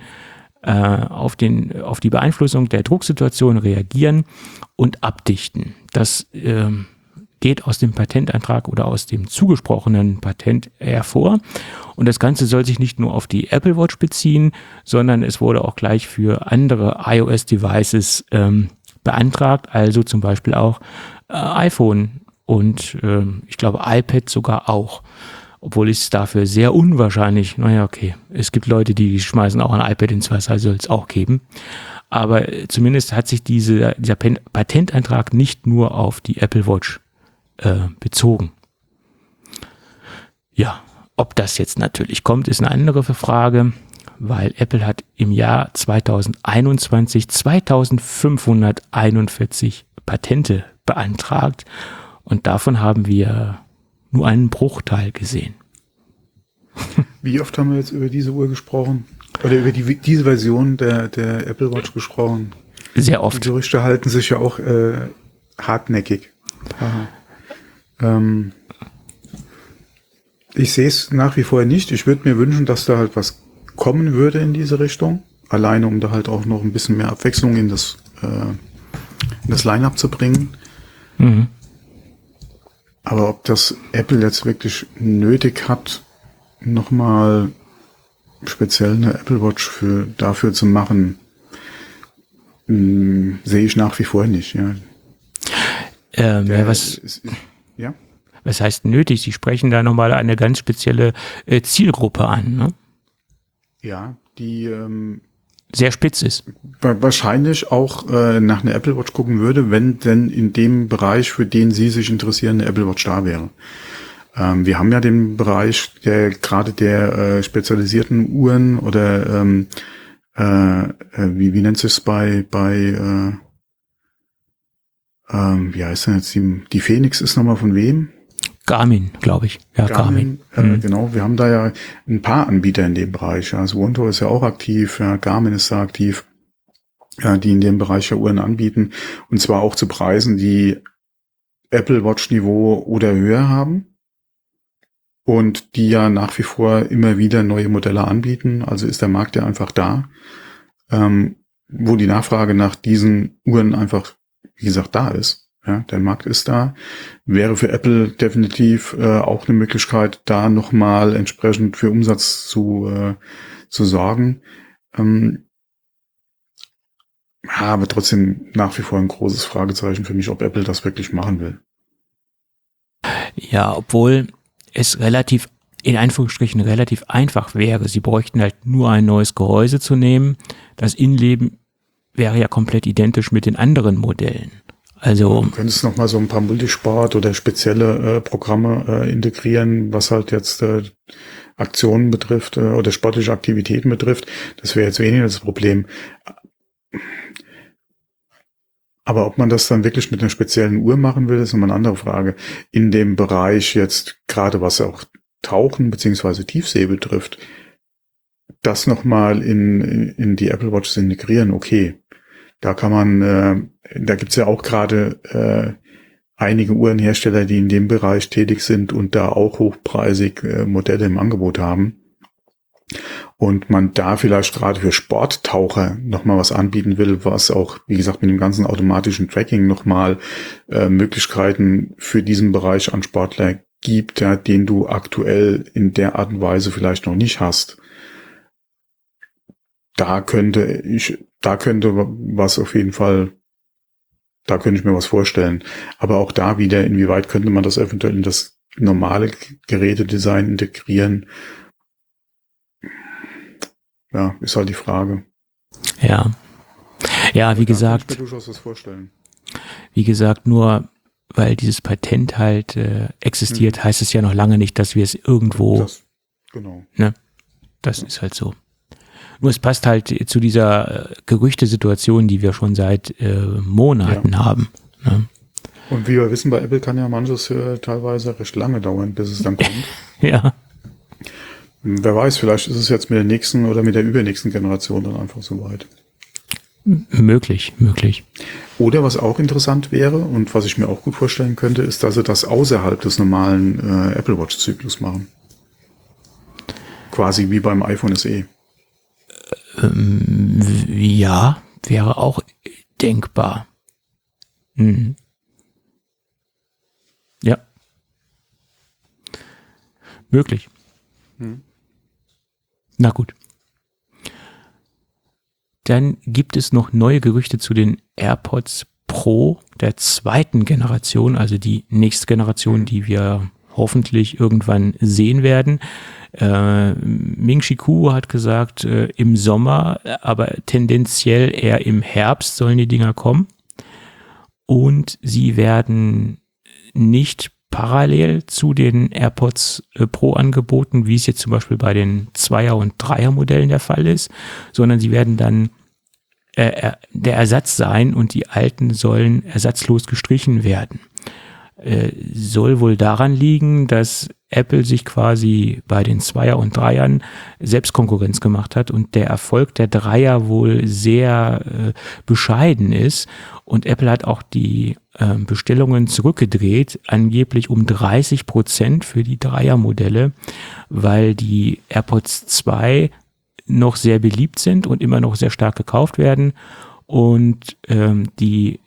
Beeinflussung der Drucksituation reagieren und abdichten. Das geht aus dem Patentantrag oder aus dem zugesprochenen Patent hervor. Und das Ganze soll sich nicht nur auf die Apple Watch beziehen, sondern es wurde auch gleich für andere iOS-Devices beantragt, also zum Beispiel auch iPhone und ich glaube iPad sogar auch. Obwohl ich es dafür sehr unwahrscheinlich, naja, okay, es gibt Leute, die schmeißen auch ein iPad ins Wasser, soll es auch geben. Aber zumindest hat sich dieser Patentantrag nicht nur auf die Apple Watch bezogen. Ja, ob das jetzt natürlich kommt, ist eine andere Frage, weil Apple hat im Jahr 2021 2541 Patente beantragt, und davon haben wir nur einen Bruchteil gesehen. Wie oft haben wir jetzt über diese Uhr gesprochen? Oder über diese Version der Apple Watch gesprochen? Sehr oft. Die Gerüchte halten sich ja auch hartnäckig. Ich sehe es nach wie vor nicht. Ich würde mir wünschen, dass da halt was kommen würde in diese Richtung. Alleine, um da halt auch noch ein bisschen mehr Abwechslung in das das Line-Up zu bringen. Mhm. Aber ob das Apple jetzt wirklich nötig hat, nochmal speziell eine Apple Watch dafür zu machen, sehe ich nach wie vor nicht. Ja. Ja. Was heißt nötig? Sie sprechen da nochmal eine ganz spezielle Zielgruppe an, ne? Ja, die sehr spitz ist. Wahrscheinlich auch nach einer Apple Watch gucken würde, wenn denn in dem Bereich, für den Sie sich interessieren, eine Apple Watch da wäre. Wir haben ja den Bereich der spezialisierten Uhren oder wie nennt sich es bei wie heißt denn jetzt die Phoenix ist nochmal von wem? Garmin, glaube ich. Ja, Garmin. Genau, wir haben da ja ein paar Anbieter in dem Bereich. Also Wonto ist ja auch aktiv, ja, Garmin ist da aktiv, ja, die in dem Bereich ja Uhren anbieten. Und zwar auch zu Preisen, die Apple Watch Niveau oder höher haben. Und die ja nach wie vor immer wieder neue Modelle anbieten. Also ist der Markt ja einfach da, wo die Nachfrage nach diesen Uhren einfach, wie gesagt, da ist. Ja, der Markt ist da. Wäre für Apple definitiv auch eine Möglichkeit, da nochmal entsprechend für Umsatz zu sorgen. Aber trotzdem nach wie vor ein großes Fragezeichen für mich, ob Apple das wirklich machen will. Ja, obwohl es in Anführungsstrichen relativ einfach wäre. Sie bräuchten halt nur ein neues Gehäuse zu nehmen. Das Innenleben wäre ja komplett identisch mit den anderen Modellen. Also du könntest noch mal so ein paar Multisport oder spezielle Programme integrieren, was halt jetzt Aktionen betrifft oder sportliche Aktivitäten betrifft. Das wäre jetzt weniger das Problem. Aber ob man das dann wirklich mit einer speziellen Uhr machen will, ist nochmal eine andere Frage. In dem Bereich jetzt, gerade was auch Tauchen bzw. Tiefsee betrifft, das nochmal in die Apple Watch integrieren, okay. Da kann man, da gibt's ja auch gerade einige Uhrenhersteller, die in dem Bereich tätig sind und da auch hochpreisig Modelle im Angebot haben. Und man da vielleicht gerade für Sporttaucher nochmal was anbieten will, was auch, wie gesagt, mit dem ganzen automatischen Tracking nochmal Möglichkeiten für diesen Bereich an Sportler gibt, ja, den du aktuell in der Art und Weise vielleicht noch nicht hast. Da könnte was auf jeden Fall, da könnte ich mir was vorstellen. Aber auch da wieder, inwieweit könnte man das eventuell in das normale Gerätedesign integrieren? Ja, ist halt die Frage. Ja. Ja, wie gesagt. Kann ich mir durchaus was vorstellen. Wie gesagt, nur weil dieses Patent halt existiert, heißt es ja noch lange nicht, dass wir es irgendwo. Genau. Ne? Das ist halt so. Nur es passt halt zu dieser Gerüchtesituation, die wir schon seit Monaten haben. Ne? Und wie wir wissen, bei Apple kann ja manches teilweise recht lange dauern, bis es dann kommt. Ja. Wer weiß, vielleicht ist es jetzt mit der nächsten oder mit der übernächsten Generation dann einfach soweit. Möglich. Oder was auch interessant wäre und was ich mir auch gut vorstellen könnte, ist, dass sie das außerhalb des normalen Apple Watch-Zyklus machen. Quasi wie beim iPhone SE. Ja, wäre auch denkbar. Mhm. Ja. Möglich. Na gut. Dann gibt es noch neue Gerüchte zu den AirPods Pro der zweiten Generation, also die nächste Generation, die wir hoffentlich irgendwann sehen werden. Ming-Chi Kuo hat gesagt, im Sommer, aber tendenziell eher im Herbst sollen die Dinger kommen. Und sie werden nicht parallel zu den AirPods Pro angeboten, wie es jetzt zum Beispiel bei den 2er- und 3er-Modellen der Fall ist, sondern sie werden dann der Ersatz sein und die alten sollen ersatzlos gestrichen werden. Soll wohl daran liegen, dass Apple sich quasi bei den 2er und 3ern selbst Konkurrenz gemacht hat und der Erfolg der 3er wohl sehr bescheiden ist und Apple hat auch die Bestellungen zurückgedreht, angeblich um 30% für die 3er-Modelle, weil die AirPods 2 noch sehr beliebt sind und immer noch sehr stark gekauft werden und die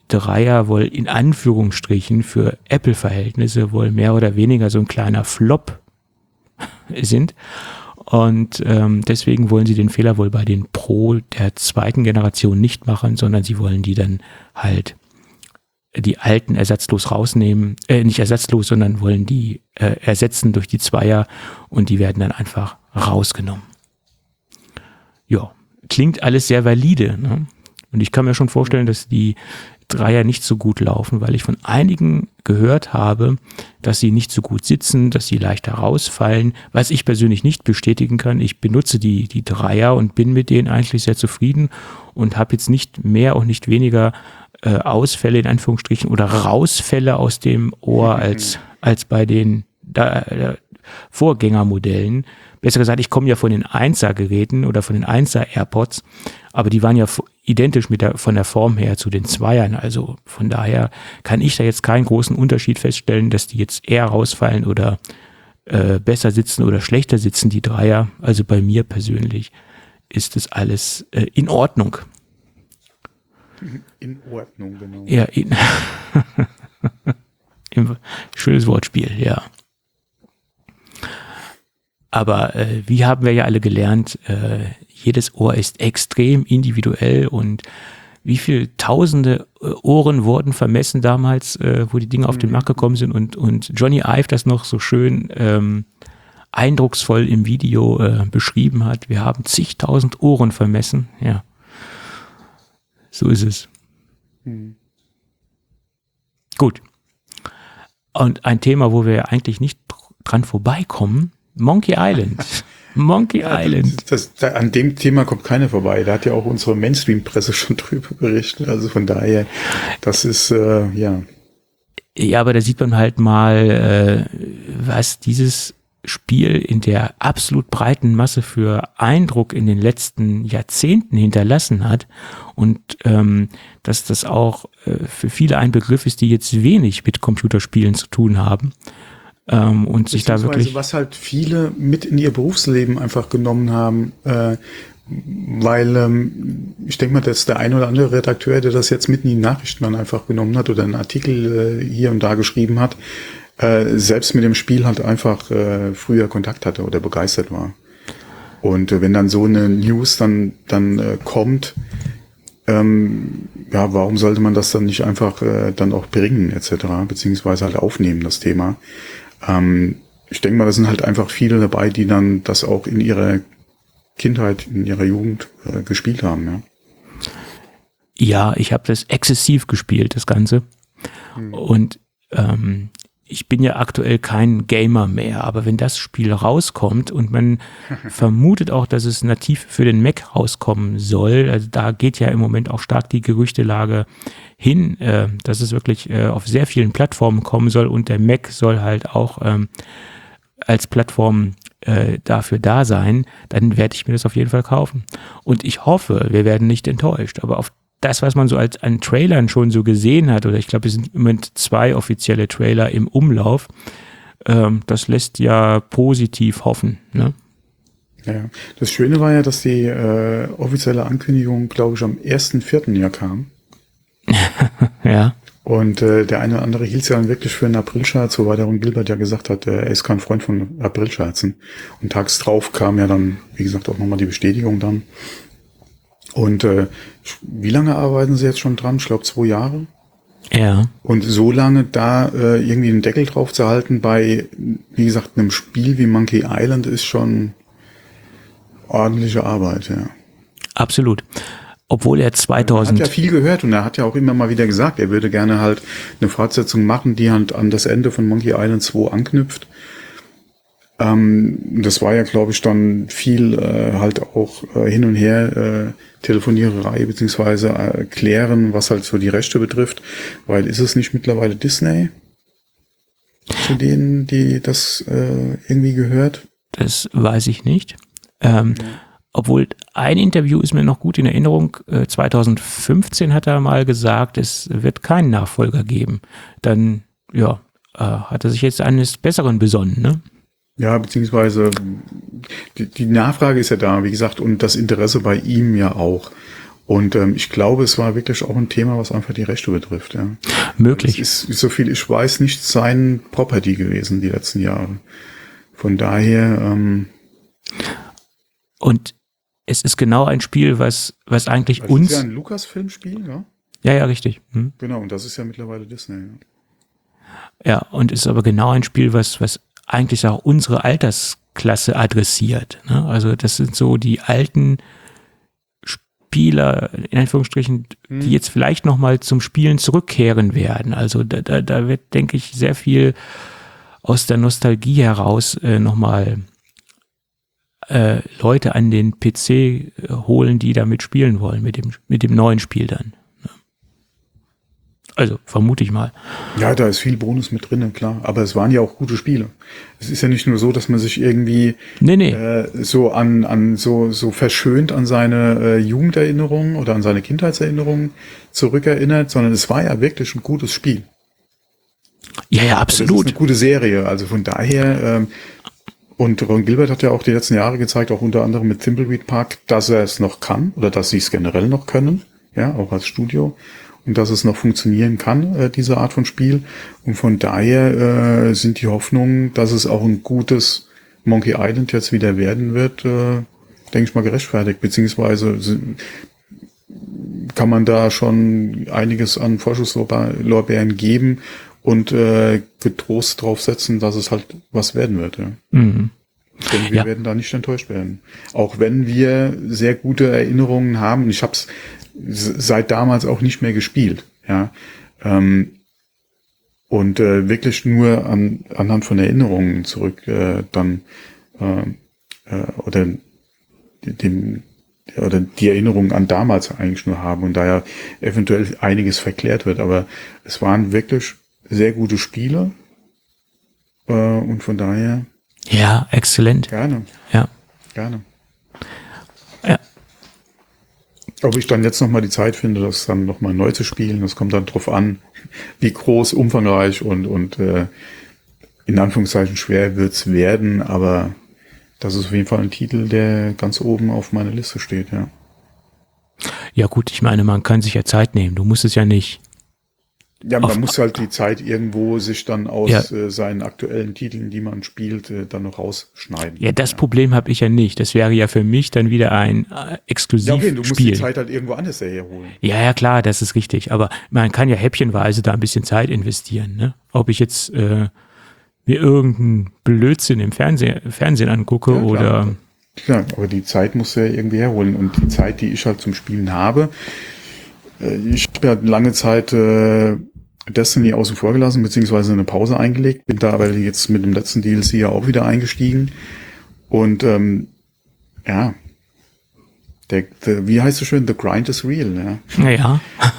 Dreier wohl in Anführungsstrichen für Apple-Verhältnisse wohl mehr oder weniger so ein kleiner Flop sind. Und deswegen wollen sie den Fehler wohl bei den Pro der zweiten Generation nicht machen, sondern sie wollen die dann halt die alten ersatzlos rausnehmen, nicht ersatzlos, sondern wollen die ersetzen durch die Zweier und die werden dann einfach rausgenommen. Ja, klingt alles sehr valide, ne? Und ich kann mir schon vorstellen, dass die Dreier nicht so gut laufen, weil ich von einigen gehört habe, dass sie nicht so gut sitzen, dass sie leichter rausfallen, was ich persönlich nicht bestätigen kann. Ich benutze die Dreier und bin mit denen eigentlich sehr zufrieden und habe jetzt nicht mehr und nicht weniger Ausfälle in Anführungsstrichen oder Rausfälle aus dem Ohr als bei den Vorgängermodellen. Besser gesagt, ich komme ja von den 1er-Geräten oder von den 1er-AirPods, aber die waren ja identisch von der Form her zu den Zweiern. Also von daher kann ich da jetzt keinen großen Unterschied feststellen, dass die jetzt eher rausfallen oder besser sitzen oder schlechter sitzen, die Dreier. Also bei mir persönlich ist das alles in Ordnung. In Ordnung, genau. Ja, schönes Wortspiel, ja. Aber wie haben wir ja alle gelernt, jedes Ohr ist extrem individuell und wie viele tausende Ohren wurden vermessen damals, wo die Dinge auf den Markt gekommen sind und Johnny Ive das noch so schön eindrucksvoll im Video beschrieben hat. Wir haben zigtausend Ohren vermessen, ja. So ist es. Gut. Und ein Thema, wo wir eigentlich nicht dran vorbeikommen, Monkey Island. Monkey Island. An dem Thema kommt keiner vorbei. Da hat ja auch unsere Mainstream-Presse schon drüber berichtet. Also von daher, das ist, ja. Ja, aber da sieht man halt mal, was dieses Spiel in der absolut breiten Masse für Eindruck in den letzten Jahrzehnten hinterlassen hat und dass das auch für viele ein Begriff ist, die jetzt wenig mit Computerspielen zu tun haben und sich da wirklich... Was halt viele mit in ihr Berufsleben einfach genommen haben, weil ich denke mal, dass der ein oder andere Redakteur, der das jetzt mitten in die Nachrichten dann einfach genommen hat oder einen Artikel hier und da geschrieben hat, selbst mit dem Spiel halt einfach früher Kontakt hatte oder begeistert war. Und wenn dann so eine News dann kommt, ja, warum sollte man das dann nicht einfach dann auch bringen etc., beziehungsweise halt aufnehmen, das Thema. Ich denke mal, da sind halt einfach viele dabei, die dann das auch in ihrer Kindheit, in ihrer Jugend gespielt haben. Ja, ja, ich habe das exzessiv gespielt, das Ganze. Und ich bin ja aktuell kein Gamer mehr, aber wenn das Spiel rauskommt und man vermutet auch, dass es nativ für den Mac rauskommen soll, also da geht ja im Moment auch stark die Gerüchtelage hin, dass es wirklich auf sehr vielen Plattformen kommen soll und der Mac soll halt auch als Plattform dafür da sein, dann werde ich mir das auf jeden Fall kaufen. Und ich hoffe, wir werden nicht enttäuscht, aber auf das, was man so an Trailern schon so gesehen hat, oder ich glaube, es sind im Moment 2 offizielle Trailer im Umlauf, das lässt ja positiv hoffen, ne? Ja, das Schöne war ja, dass die offizielle Ankündigung, glaube ich, am 1.4. ja kam. Ja. Und der eine oder andere hielt es ja dann wirklich für einen Aprilscherz, wobei der Ron Gilbert ja gesagt hat, er ist kein Freund von Aprilscherzen. Und tags drauf kam ja dann, wie gesagt, auch nochmal die Bestätigung dann. Und wie lange arbeiten Sie jetzt schon dran? Ich glaube 2 Jahre. Ja. Und so lange da irgendwie einen Deckel drauf zu halten bei, wie gesagt, einem Spiel wie Monkey Island ist schon ordentliche Arbeit, ja. Absolut. Obwohl er 2000... Er hat ja viel gehört und er hat ja auch immer mal wieder gesagt, er würde gerne halt eine Fortsetzung machen, die halt an das Ende von Monkey Island 2 anknüpft. Das war ja, glaube ich, dann viel halt auch hin und her Telefoniererei beziehungsweise klären, was halt so die Rechte betrifft, weil ist es nicht mittlerweile Disney, zu denen, die das irgendwie gehört? Das weiß ich nicht. Obwohl ein Interview ist mir noch gut in Erinnerung. 2015 hat er mal gesagt, es wird keinen Nachfolger geben. Dann ja, hat er sich jetzt eines Besseren besonnen, ne? Ja, beziehungsweise die Nachfrage ist ja da, wie gesagt, und das Interesse bei ihm ja auch. Und ich glaube, es war wirklich auch ein Thema, was einfach die Rechte betrifft. Ja. Möglich. Es ist, so viel ich weiß, nicht sein Property gewesen die letzten Jahre. Von daher. Und es ist genau ein Spiel, was eigentlich das uns. ist ja ein Lucasfilm-Spiel, ja? Ja, richtig. Genau, und das ist ja mittlerweile Disney. Ja, und ist aber genau ein Spiel, was eigentlich auch unsere Altersklasse adressiert. Ne? Also das sind so die alten Spieler, in Anführungsstrichen, die jetzt vielleicht nochmal zum Spielen zurückkehren werden. Also da wird, denke ich, sehr viel aus der Nostalgie heraus nochmal Leute an den PC holen, die damit spielen wollen, mit dem neuen Spiel dann. Also vermute ich mal. Ja, da ist viel Bonus mit drin, klar. Aber es waren ja auch gute Spiele. Es ist ja nicht nur so, dass man sich irgendwie so so verschönt an seine Jugenderinnerungen oder an seine Kindheitserinnerungen zurückerinnert, sondern es war ja wirklich ein gutes Spiel. Ja, absolut. Das ist eine gute Serie. Also von daher, und Ron Gilbert hat ja auch die letzten Jahre gezeigt, auch unter anderem mit Thimbleweed Park, dass er es noch kann oder dass sie es generell noch können, ja, auch als Studio. Und dass es noch funktionieren kann, diese Art von Spiel. Und von daher sind die Hoffnungen, dass es auch ein gutes Monkey Island jetzt wieder werden wird, denke ich mal, gerechtfertigt. Beziehungsweise kann man da schon einiges an Vorschusslorbeeren geben und getrost drauf setzen, dass es halt was werden wird. Ja. Mhm. Denn wir werden da nicht enttäuscht werden. Auch wenn wir sehr gute Erinnerungen haben. Ich habe es seit damals auch nicht mehr gespielt, ja, und wirklich nur anhand von Erinnerungen zurück oder die Erinnerungen an damals eigentlich nur haben und daher eventuell einiges verklärt wird, aber es waren wirklich sehr gute Spiele und von daher ja, exzellent. gerne. Ja. Gerne. Ja. Ob ich dann jetzt nochmal die Zeit finde, das dann nochmal neu zu spielen, das kommt dann drauf an, wie groß, umfangreich und in Anführungszeichen schwer wird's werden, aber das ist auf jeden Fall ein Titel, der ganz oben auf meiner Liste steht, ja. Ja gut, ich meine, man kann sich ja Zeit nehmen, du musst es ja nicht. Ja, man muss halt die Zeit irgendwo sich dann aus seinen aktuellen Titeln, die man spielt, dann noch rausschneiden. Ja, das Problem habe ich ja nicht. Das wäre ja für mich dann wieder ein Exklusivspiel. Ja, okay, du musst die Zeit halt irgendwo anders herholen. Ja, klar, das ist richtig. Aber man kann ja häppchenweise da ein bisschen Zeit investieren. Ne? Ob ich jetzt mir irgendeinen Blödsinn im Fernsehen angucke ja, oder... Klar, aber die Zeit musst du ja irgendwie herholen. Und die Zeit, die ich halt zum Spielen habe, ich habe ja lange Zeit Destiny außen vor gelassen, beziehungsweise eine Pause eingelegt, bin da aber jetzt mit dem letzten DLC ja auch wieder eingestiegen. Und ja, wie heißt es schön, the grind is real. Ja.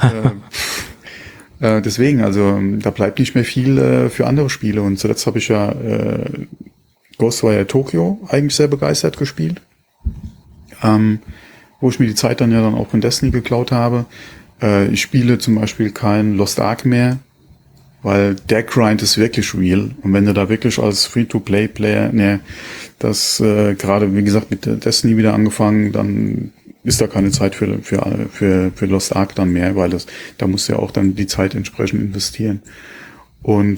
Deswegen, also da bleibt nicht mehr viel für andere Spiele. Und zuletzt habe ich ja Ghostwire Tokyo eigentlich sehr begeistert gespielt, wo ich mir die Zeit dann ja dann auch von Destiny geklaut habe. Ich spiele zum Beispiel kein Lost Ark mehr, weil der Grind ist wirklich real. Und wenn du da wirklich als Free-to-Play-Player, das gerade, wie gesagt, mit Destiny wieder angefangen, dann ist da keine Zeit für Lost Ark dann mehr, weil da musst du ja auch dann die Zeit entsprechend investieren. Und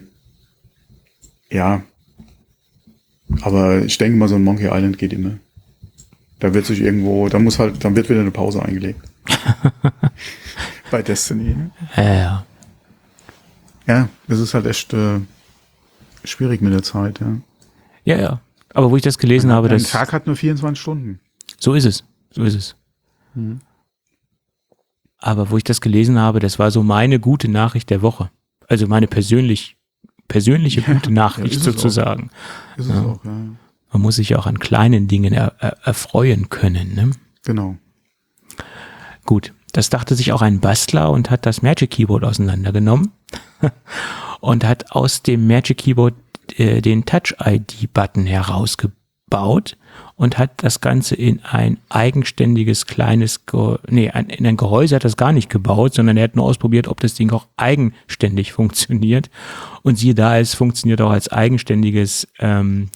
ja, aber ich denke mal, so ein Monkey Island geht immer. Da wird sich irgendwo, dann wird wieder eine Pause eingelegt. Bei Destiny. Ne? Ja. Ja, das ist halt echt schwierig mit der Zeit, ja. Ja. Aber wo ich das gelesen habe, ein Tag hat nur 24 Stunden. So ist es. Mhm. Aber wo ich das gelesen habe, das war so meine gute Nachricht der Woche. Also meine persönliche gute Nachricht sozusagen. Ist es auch, ja. Man muss sich ja auch an kleinen Dingen erfreuen können, ne? Genau. Gut, das dachte sich auch ein Bastler und hat das Magic Keyboard auseinandergenommen und hat aus dem Magic Keyboard den Touch-ID-Button herausgebaut und hat das Ganze in ein eigenständiges kleines, in ein Gehäuse hat das gar nicht gebaut, sondern er hat nur ausprobiert, ob das Ding auch eigenständig funktioniert. Und siehe da, es funktioniert auch als eigenständiges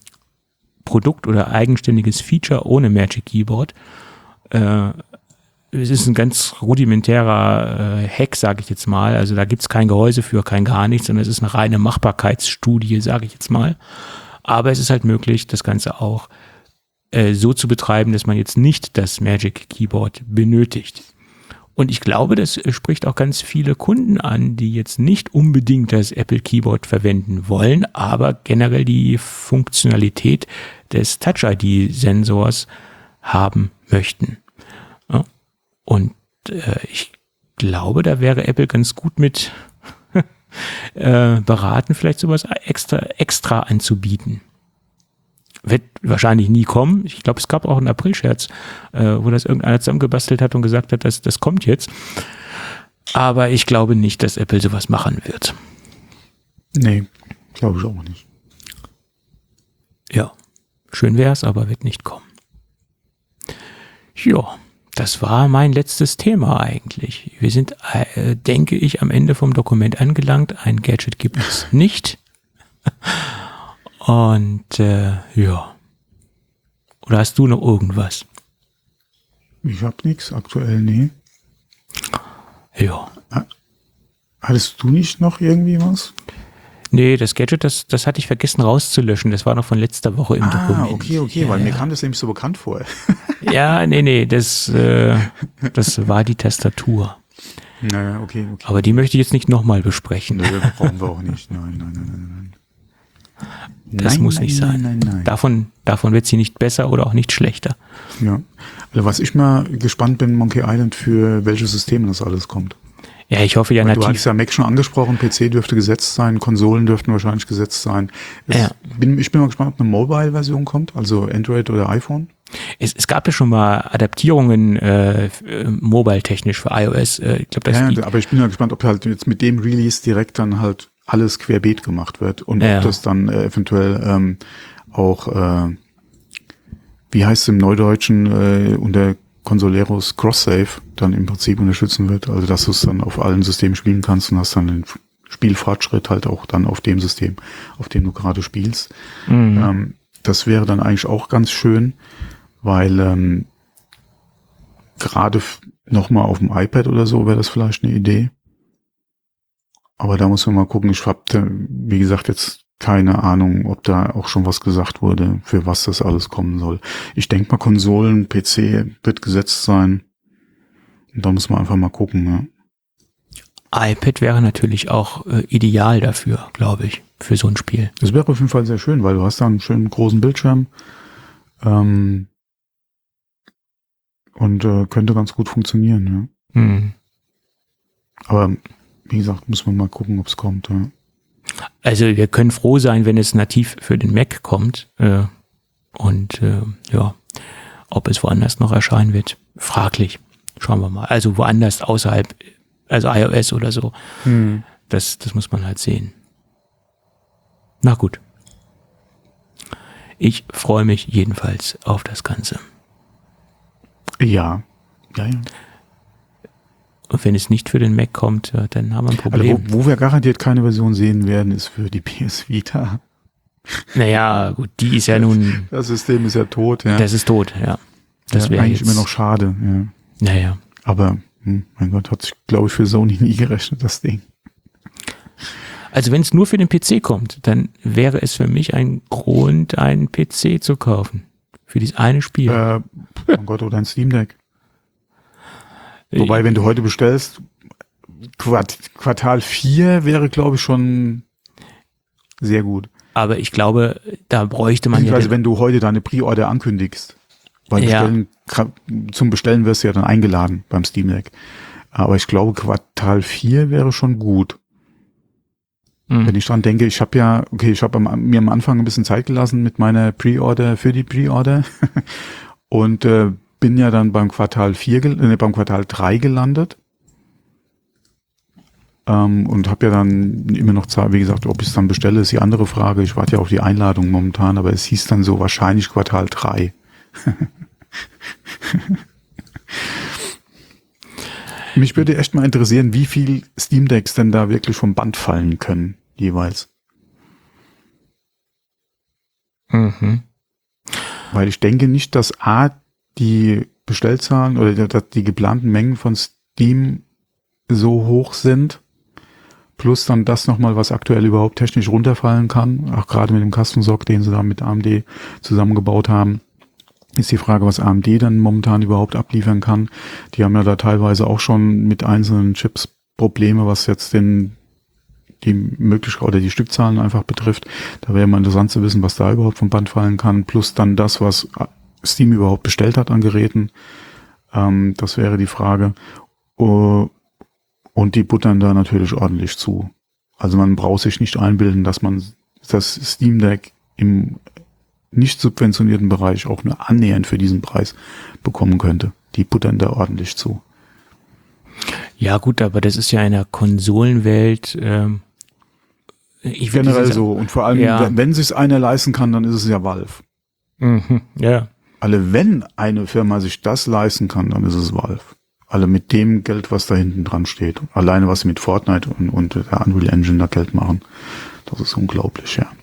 Produkt oder eigenständiges Feature ohne Magic Keyboard. es ist ein ganz rudimentärer Hack, sage ich jetzt mal. Also da gibt's kein Gehäuse für, kein gar nichts, sondern es ist eine reine Machbarkeitsstudie, sage ich jetzt mal. Aber es ist halt möglich, das Ganze auch so zu betreiben, dass man jetzt nicht das Magic Keyboard benötigt. Und ich glaube, das spricht auch ganz viele Kunden an, die jetzt nicht unbedingt das Apple Keyboard verwenden wollen, aber generell die Funktionalität des Touch-ID-Sensors haben möchten. Ja. Und ich glaube, da wäre Apple ganz gut mit beraten, vielleicht sowas extra anzubieten. Wird wahrscheinlich nie kommen. Ich glaube, es gab auch einen April-Scherz, wo das irgendeiner zusammengebastelt hat und gesagt hat, das kommt jetzt. Aber ich glaube nicht, dass Apple sowas machen wird. Nee, glaube ich auch nicht. Ja, schön wär's, aber wird nicht kommen. Ja, das war mein letztes Thema eigentlich. Wir sind, denke ich, am Ende vom Dokument angelangt. Ein Gadget gibt es nicht. Und ja. Oder hast du noch irgendwas? Ich habe nichts aktuell, nee. Ja. Hattest du nicht noch irgendwie was? Nee, das Gadget, das hatte ich vergessen rauszulöschen. Das war noch von letzter Woche im Dokument. Okay, ja, weil mir kam das nämlich so bekannt vor. Ja, nee, das war die Tastatur. Naja, okay. Aber die möchte ich jetzt nicht nochmal besprechen. Nö, brauchen wir auch nicht. Nein. Das muss nicht sein. Nein. Davon wird sie nicht besser oder auch nicht schlechter. Ja. Also was ich mal gespannt bin, Monkey Island, für welche Systeme das alles kommt. Ja, ich hoffe ja Weil nativ. Du hattest ja Mac schon angesprochen, PC dürfte gesetzt sein, Konsolen dürften wahrscheinlich gesetzt sein. Ich bin mal gespannt, ob eine Mobile-Version kommt, also Android oder iPhone. Es gab ja schon mal Adaptierungen mobile-technisch für iOS. Ich glaub, aber ich bin ja gespannt, ob halt jetzt mit dem Release direkt dann halt alles querbeet gemacht wird und ob das dann eventuell auch, wie heißt es im Neudeutschen, unter Consoleros Cross-Save dann im Prinzip unterstützen wird. Also dass du es dann auf allen Systemen spielen kannst und hast dann den Spielfortschritt halt auch dann auf dem System, auf dem du gerade spielst. Mhm. Das wäre dann eigentlich auch ganz schön, weil gerade nochmal auf dem iPad oder so wäre das vielleicht eine Idee. Aber da muss man mal gucken. Ich habe, wie gesagt, jetzt keine Ahnung, ob da auch schon was gesagt wurde, für was das alles kommen soll. Ich denke mal, Konsolen, PC wird gesetzt sein. Und da muss man einfach mal gucken. Ja. iPad wäre natürlich auch ideal dafür, glaube ich, für so ein Spiel. Das wäre auf jeden Fall sehr schön, weil du hast da einen schönen großen Bildschirm und könnte ganz gut funktionieren. Ja. Mhm. Aber wie gesagt, muss man mal gucken, ob es kommt. Ja. Also wir können froh sein, wenn es nativ für den Mac kommt. Ja, ob es woanders noch erscheinen wird, fraglich. Schauen wir mal. Also woanders außerhalb, also iOS oder so. Hm. Das muss man halt sehen. Na gut. Ich freue mich jedenfalls auf das Ganze. Ja. Und wenn es nicht für den Mac kommt, dann haben wir ein Problem. Also wo wir garantiert keine Version sehen werden, ist für die PS Vita. Naja, gut, die ist ja nun... Das System ist ja tot, ja. Das ist tot, ja. Das wäre eigentlich jetzt immer noch schade, ja. Naja. Aber, mein Gott, hat sich, glaube ich, für Sony nie gerechnet, das Ding. Also wenn es nur für den PC kommt, dann wäre es für mich ein Grund, einen PC zu kaufen. Für dieses eine Spiel. Mein Gott, oder ein Steam Deck. Wobei, wenn du heute bestellst, Quartal 4 wäre, glaube ich, schon sehr gut. Aber ich glaube, da bräuchte man ja... Also wenn du heute deine Pre-Order ankündigst, weil zum Bestellen wirst du ja dann eingeladen beim Steam Deck. Aber ich glaube, Quartal 4 wäre schon gut. Mhm. Wenn ich dran denke, ich habe mir am Anfang ein bisschen Zeit gelassen mit meiner Pre-Order für die Pre-Order und bin ja dann beim Quartal 3 gelandet und habe ja dann immer noch Zeit, wie gesagt, ob ich es dann bestelle, ist die andere Frage. Ich warte ja auf die Einladung momentan, aber es hieß dann so wahrscheinlich Quartal 3. Mich würde echt mal interessieren, wie viel Steam Decks denn da wirklich vom Band fallen können, jeweils. Mhm. Weil ich denke nicht, dass die Bestellzahlen oder dass die geplanten Mengen von Steam so hoch sind, plus dann das nochmal, was aktuell überhaupt technisch runterfallen kann, auch gerade mit dem Custom-Sock, den sie da mit AMD zusammengebaut haben, ist die Frage, was AMD dann momentan überhaupt abliefern kann. Die haben ja da teilweise auch schon mit einzelnen Chips Probleme, was jetzt die Möglichkeit oder die Stückzahlen einfach betrifft. Da wäre mal interessant zu wissen, was da überhaupt vom Band fallen kann, plus dann das, was Steam überhaupt bestellt hat an Geräten. Das wäre die Frage. Und die buttern da natürlich ordentlich zu. Also man braucht sich nicht einbilden, dass man das Steam Deck im nicht subventionierten Bereich auch nur annähernd für diesen Preis bekommen könnte. Die buttern da ordentlich zu. Ja gut, aber das ist ja in der Konsolenwelt generell so. Und vor allem, wenn sich's einer leisten kann, dann ist es ja Valve. Mhm, ja. Alle, wenn eine Firma sich das leisten kann, dann ist es Valve. Alle mit dem Geld, was da hinten dran steht. Alleine, was sie mit Fortnite und der Unreal Engine da Geld machen. Das ist unglaublich, ja.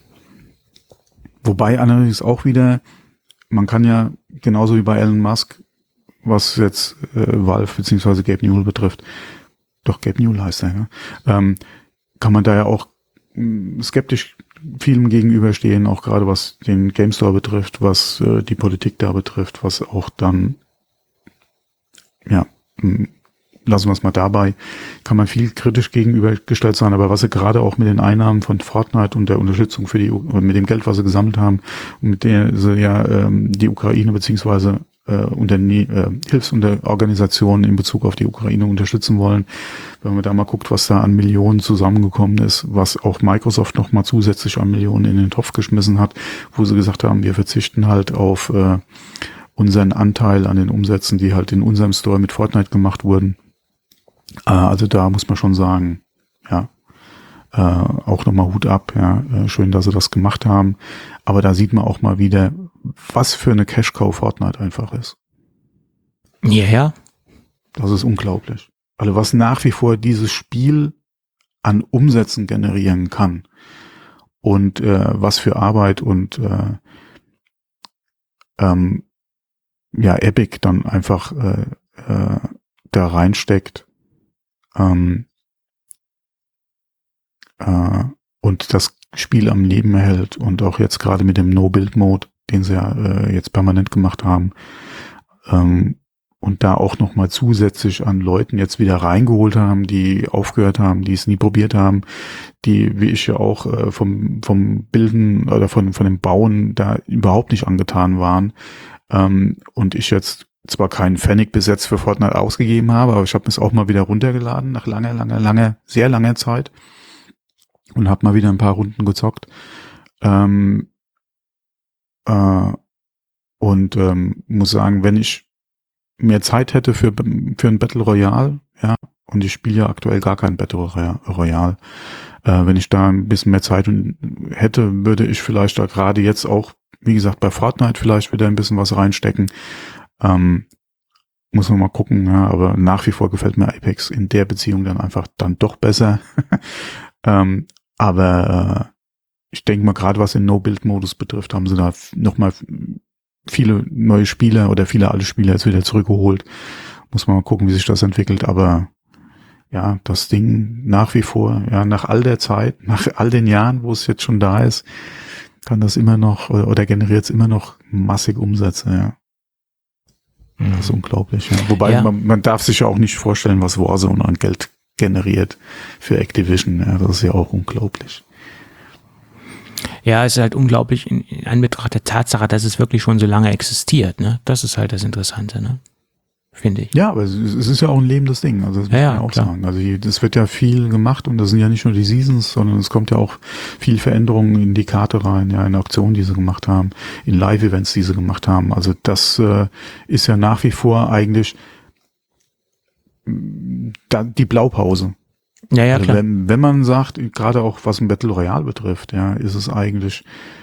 Wobei allerdings auch wieder, man kann ja genauso wie bei Elon Musk, was jetzt Valve bzw. Gabe Newell betrifft, doch Gabe Newell heißt er, ja, kann man da ja auch skeptisch vielem gegenüberstehen, auch gerade was den Game Store betrifft, was die Politik da betrifft, was auch dann, ja, lassen wir es mal dabei, kann man viel kritisch gegenübergestellt sein, aber was sie gerade auch mit den Einnahmen von Fortnite und der Unterstützung für mit dem Geld, was sie gesammelt haben, und mit der sie ja die Ukraine beziehungsweise Hilfsorganisationen in Bezug auf die Ukraine unterstützen wollen. Wenn man da mal guckt, was da an Millionen zusammengekommen ist, was auch Microsoft noch mal zusätzlich an Millionen in den Topf geschmissen hat, wo sie gesagt haben, wir verzichten halt auf unseren Anteil an den Umsätzen, die halt in unserem Store mit Fortnite gemacht wurden. Also da muss man schon sagen, ja, auch nochmal Hut ab, ja, schön, dass sie das gemacht haben. Aber da sieht man auch mal wieder, was für eine Cash-Cow Fortnite einfach ist. Ja. Das ist unglaublich. Also was nach wie vor dieses Spiel an Umsätzen generieren kann und was für Arbeit und Epic dann einfach da reinsteckt. Und das Spiel am Leben erhält und auch jetzt gerade mit dem No-Build-Mode, den sie ja jetzt permanent gemacht haben, und da auch nochmal zusätzlich an Leuten jetzt wieder reingeholt haben, die aufgehört haben, die es nie probiert haben, die, wie ich ja auch vom Bilden oder von dem Bauen da überhaupt nicht angetan waren, und ich jetzt zwar keinen Pfennig bis jetzt für Fortnite ausgegeben habe, aber ich habe es auch mal wieder runtergeladen nach sehr langer Zeit und habe mal wieder ein paar Runden gezockt. Muss sagen, wenn ich mehr Zeit hätte für ein Battle Royale, ja, und ich spiele ja aktuell gar kein Battle Royale, wenn ich da ein bisschen mehr Zeit hätte, würde ich vielleicht da gerade jetzt auch, wie gesagt, bei Fortnite vielleicht wieder ein bisschen was reinstecken. Muss man mal gucken, ja, aber nach wie vor gefällt mir Apex in der Beziehung dann doch besser. Aber ich denke mal, gerade was den No-Build-Modus betrifft, haben sie da nochmal viele neue Spieler oder viele alte Spieler jetzt wieder zurückgeholt. Muss man mal gucken, wie sich das entwickelt. Aber ja, das Ding nach wie vor, ja, nach all der Zeit, nach all den Jahren, wo es jetzt schon da ist, kann das immer noch oder generiert es immer noch massig Umsätze, ja. Das ist unglaublich, ja. Wobei man darf sich ja auch nicht vorstellen, was Warzone an Geld generiert für Activision, ja. Das ist ja auch unglaublich. Ja, es ist halt unglaublich in Anbetracht der Tatsache, dass es wirklich schon so lange existiert, ne? Das ist halt das Interessante, ne? Finde ich. Ja, aber es ist ja auch ein lebendes Ding, also das muss man auch sagen. Also es wird ja viel gemacht und das sind ja nicht nur die Seasons, sondern es kommt ja auch viel Veränderungen in die Karte rein, ja, in Auktionen, die sie gemacht haben, in Live-Events, die sie gemacht haben. Also das ist ja nach wie vor eigentlich die Blaupause. Ja, also klar. Wenn man sagt, gerade auch was ein Battle Royale betrifft, ja, ist es eigentlich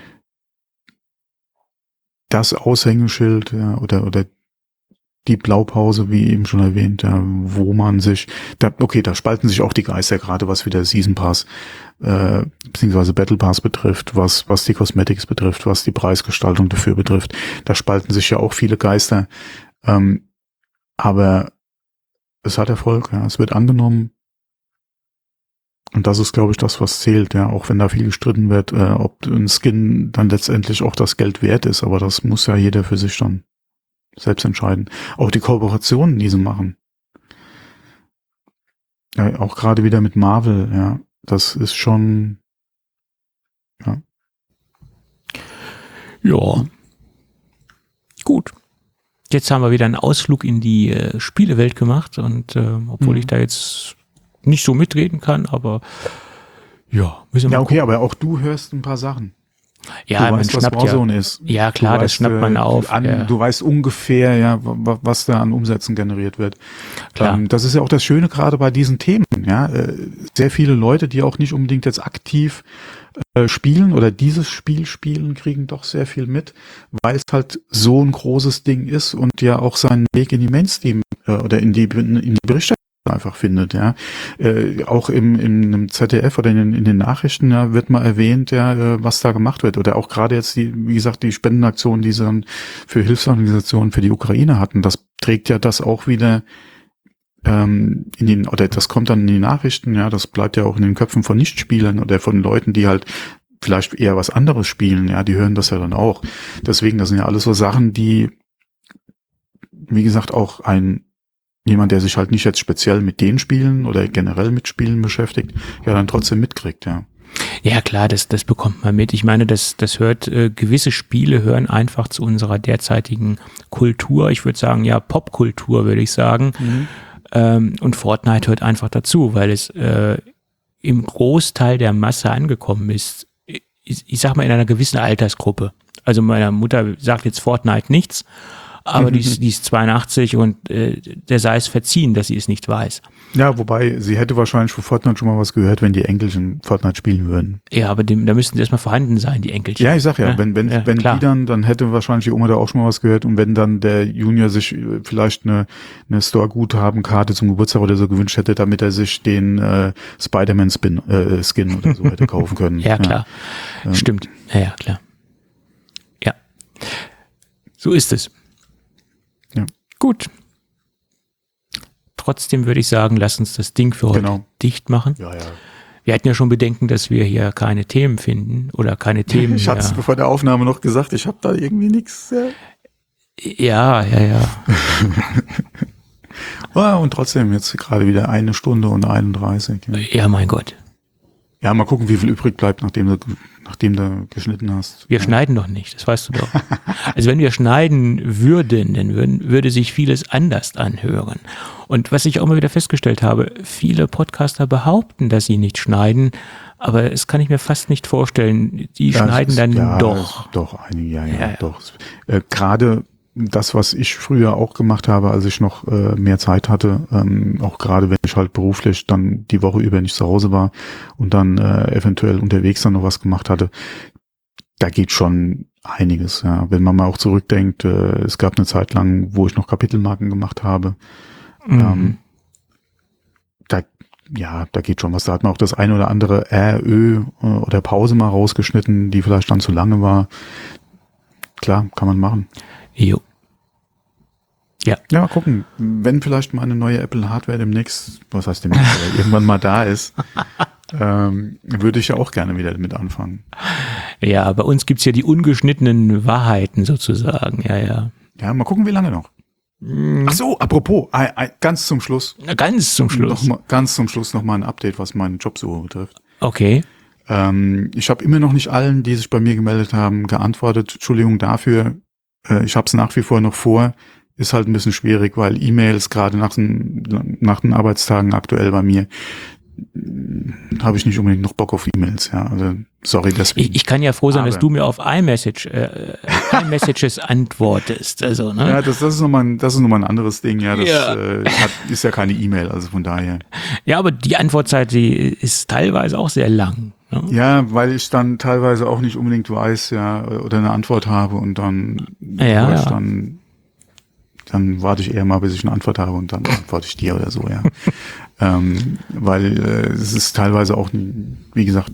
das Aushängeschild, ja, oder die Blaupause, wie eben schon erwähnt, ja, wo man sich, da spalten sich auch die Geister, gerade was wieder Season Pass beziehungsweise Battle Pass betrifft, was die Cosmetics betrifft, was die Preisgestaltung dafür betrifft. Da spalten sich ja auch viele Geister. Aber es hat Erfolg, ja. Es wird angenommen. Und das ist, glaube ich, das, was zählt, ja. Auch wenn da viel gestritten wird, ob ein Skin dann letztendlich auch das Geld wert ist. Aber das muss ja jeder für sich dann selbst entscheiden. Auch die Kooperationen, die sie machen. Ja, auch gerade wieder mit Marvel, ja. Das ist schon, ja. Ja. Gut. Jetzt haben wir wieder einen Ausflug in die Spielewelt gemacht und obwohl ich da jetzt nicht so mitreden kann, aber ja, müssen wir Ja, mal okay, gucken. aber auch du hörst ein paar Sachen. Ja, Du man weißt, was schnappt Warzone ist. Ja, klar, Du das weißt, schnappt man auf. Ja. Du weißt ungefähr, ja, was da an Umsätzen generiert wird. Klar. Das ist ja auch das Schöne gerade bei diesen Themen, ja. Sehr viele Leute, die auch nicht unbedingt jetzt aktiv spielen oder dieses Spiel spielen, kriegen doch sehr viel mit, weil es halt so ein großes Ding ist und ja auch seinen Weg in die Mainstream oder in die Berichterstattung einfach findet, ja. Auch im ZDF oder in den Nachrichten, ja, wird mal erwähnt, ja, was da gemacht wird. Oder auch gerade jetzt wie gesagt, die Spendenaktion, die sie dann für Hilfsorganisationen für die Ukraine hatten, das trägt ja das auch wieder oder das kommt dann in die Nachrichten, ja, das bleibt ja auch in den Köpfen von Nichtspielern oder von Leuten, die halt vielleicht eher was anderes spielen, ja, die hören das ja dann auch. Deswegen, das sind ja alles so Sachen, die, wie gesagt, auch jemand, der sich halt nicht jetzt speziell mit den Spielen oder generell mit Spielen beschäftigt, ja dann trotzdem mitkriegt, ja. Ja, klar, das bekommt man mit. Ich meine, das hört, gewisse Spiele hören einfach zu unserer derzeitigen Kultur. Ich würde sagen, ja, Popkultur, würde ich sagen. Und Fortnite hört einfach dazu, weil es im Großteil der Masse angekommen ist. Ich sag mal, in einer gewissen Altersgruppe. Also meiner Mutter sagt jetzt Fortnite nichts, aber die ist 82 und der sei es verziehen, dass sie es nicht weiß. Ja, wobei, sie hätte wahrscheinlich von Fortnite schon mal was gehört, wenn die Enkelchen Fortnite spielen würden. Ja, aber da müssten sie erstmal vorhanden sein, die Enkelchen. Ja, ich sag ja, wenn klar. die dann hätte wahrscheinlich die Oma da auch schon mal was gehört und wenn dann der Junior sich vielleicht eine Store-Guthaben-Karte zum Geburtstag oder so gewünscht hätte, damit er sich den Spider-Man-Skin oder so hätte kaufen können. Ja, klar. Stimmt. Ja, klar. Ja. So ist es. Ja. Gut. Trotzdem würde ich sagen, lass uns das Ding für heute dicht machen. Ja. Wir hatten ja schon Bedenken, dass wir hier keine Themen finden oder keine Themen. Ich hatte es bevor der Aufnahme noch gesagt, ich habe da irgendwie nichts. Ja. Und trotzdem jetzt gerade wieder 1 Stunde und 31. Ja, mein Gott. Ja, mal gucken, wie viel übrig bleibt, nachdem du geschnitten hast. Wir schneiden doch nicht, das weißt du doch. Also wenn wir schneiden würden, dann würde sich vieles anders anhören. Und was ich auch mal wieder festgestellt habe, viele Podcaster behaupten, dass sie nicht schneiden, aber das kann ich mir fast nicht vorstellen. Die schneiden dann doch. Doch, einige, ja. Doch. Gerade das, was ich früher auch gemacht habe, als ich noch mehr Zeit hatte, auch gerade wenn ich halt beruflich dann die Woche über nicht zu Hause war und dann eventuell unterwegs dann noch was gemacht hatte, da geht schon einiges. Ja. Wenn man mal auch zurückdenkt, es gab eine Zeit lang, wo ich noch Kapitelmarken gemacht habe, da geht schon was. Da hat man auch das eine oder andere oder Pause mal rausgeschnitten, die vielleicht dann zu lange war. Klar, kann man machen. Jo. Ja. Ja, mal gucken. Wenn vielleicht mal eine neue Apple-Hardware demnächst, was heißt demnächst, irgendwann mal da ist, würde ich ja auch gerne wieder damit anfangen. Ja, bei uns gibt's ja die ungeschnittenen Wahrheiten sozusagen. Ja. Ja, mal gucken, wie lange noch. Ach so, apropos, ganz zum Schluss. Ganz zum Schluss. Ganz zum Schluss noch mal ein Update, was meinen Jobsuche betrifft. Okay. Ich habe immer noch nicht allen, die sich bei mir gemeldet haben, geantwortet. Entschuldigung dafür. Ich habe es nach wie vor noch vor. Ist halt ein bisschen schwierig, weil E-Mails gerade nach den Arbeitstagen aktuell bei mir habe ich nicht unbedingt noch Bock auf E-Mails. Ja, also sorry deswegen. Ich kann ja froh sein, dass du mir auf iMessages antwortest. Also, ne? Ja, das ist nochmal ein anderes Ding. Ja, das ist ja keine E-Mail, also von daher. Ja, aber die Antwortzeit, die ist teilweise auch sehr lang. Ne? Ja, weil ich dann teilweise auch nicht unbedingt weiß, ja, oder eine Antwort habe und dann dann warte ich eher mal, bis ich eine Antwort habe und dann antworte ich dir oder so, ja. Weil es ist teilweise auch, wie gesagt,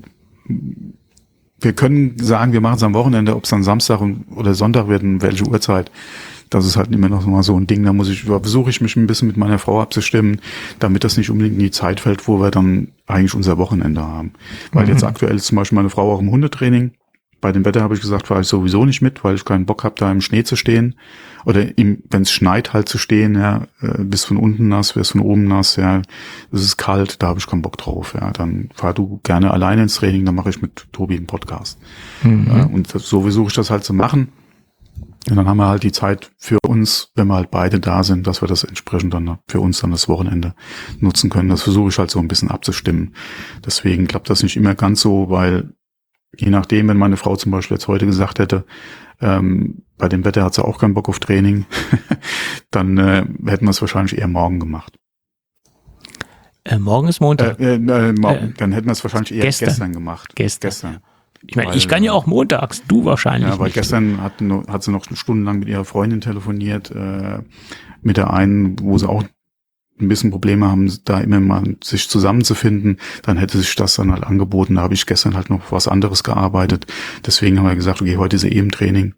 wir können sagen, wir machen es am Wochenende, ob es dann Samstag oder Sonntag wird, in welche Uhrzeit, das ist halt immer noch mal so ein Ding, da versuche ich mich ein bisschen mit meiner Frau abzustimmen, damit das nicht unbedingt in die Zeit fällt, wo wir dann eigentlich unser Wochenende haben. Weil jetzt aktuell ist zum Beispiel meine Frau auch im Hundetraining. Bei dem Wetter habe ich gesagt, fahre ich sowieso nicht mit, weil ich keinen Bock habe, da im Schnee zu stehen. Oder wenn es schneit halt zu stehen, ja, bist von unten nass, wirst von oben nass, ja, es ist kalt, da habe ich keinen Bock drauf, ja. Dann fahr du gerne alleine ins Training, dann mache ich mit Tobi einen Podcast. Und so versuche ich das halt zu machen. Und dann haben wir halt die Zeit für uns, wenn wir halt beide da sind, dass wir das entsprechend dann für uns dann das Wochenende nutzen können. Das versuche ich halt so ein bisschen abzustimmen. Deswegen klappt das nicht immer ganz so, weil je nachdem, wenn meine Frau zum Beispiel jetzt heute gesagt hätte, bei dem Wetter hat sie auch keinen Bock auf Training, dann hätten wir es wahrscheinlich eher morgen gemacht. Morgen ist Montag. Dann hätten wir es wahrscheinlich eher gestern gemacht. Gestern. Ich meine, ich kann ja auch montags, du wahrscheinlich nicht. Ja, weil gestern hat sie noch stundenlang mit ihrer Freundin telefoniert, mit der einen, wo sie auch ein bisschen Probleme haben, da immer mal sich zusammenzufinden, dann hätte sich das dann halt angeboten. Da habe ich gestern halt noch was anderes gearbeitet. Deswegen haben wir gesagt, okay, heute ist im Training.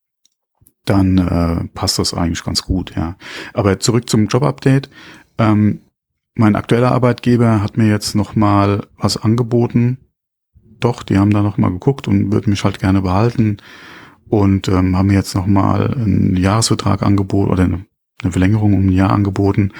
Dann passt das eigentlich ganz gut, ja. Aber zurück zum Jobupdate. Mein aktueller Arbeitgeber hat mir jetzt noch mal was angeboten. Doch, die haben da noch mal geguckt und würden mich halt gerne behalten und haben mir jetzt noch mal einen Jahresvertrag angeboten oder eine Verlängerung um ein Jahr angeboten.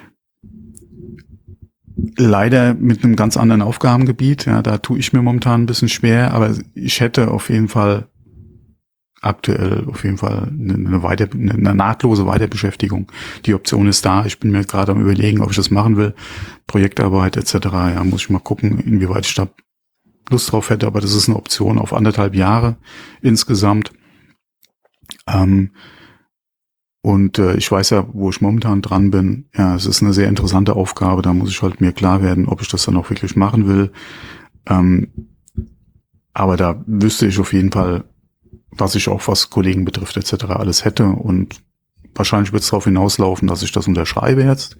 Leider mit einem ganz anderen Aufgabengebiet, ja, da tue ich mir momentan ein bisschen schwer, aber ich hätte auf jeden Fall aktuell eine nahtlose Weiterbeschäftigung. Die Option ist da. Ich bin mir gerade am Überlegen, ob ich das machen will. Projektarbeit etc. Ja, muss ich mal gucken, inwieweit ich da Lust drauf hätte, aber das ist eine Option auf 1,5 Jahre insgesamt. Und ich weiß ja, wo ich momentan dran bin. Ja, es ist eine sehr interessante Aufgabe. Da muss ich halt mir klar werden, ob ich das dann auch wirklich machen will. Aber da wüsste ich auf jeden Fall, was Kollegen betrifft etc. alles hätte. Und wahrscheinlich wird es darauf hinauslaufen, dass ich das unterschreibe jetzt.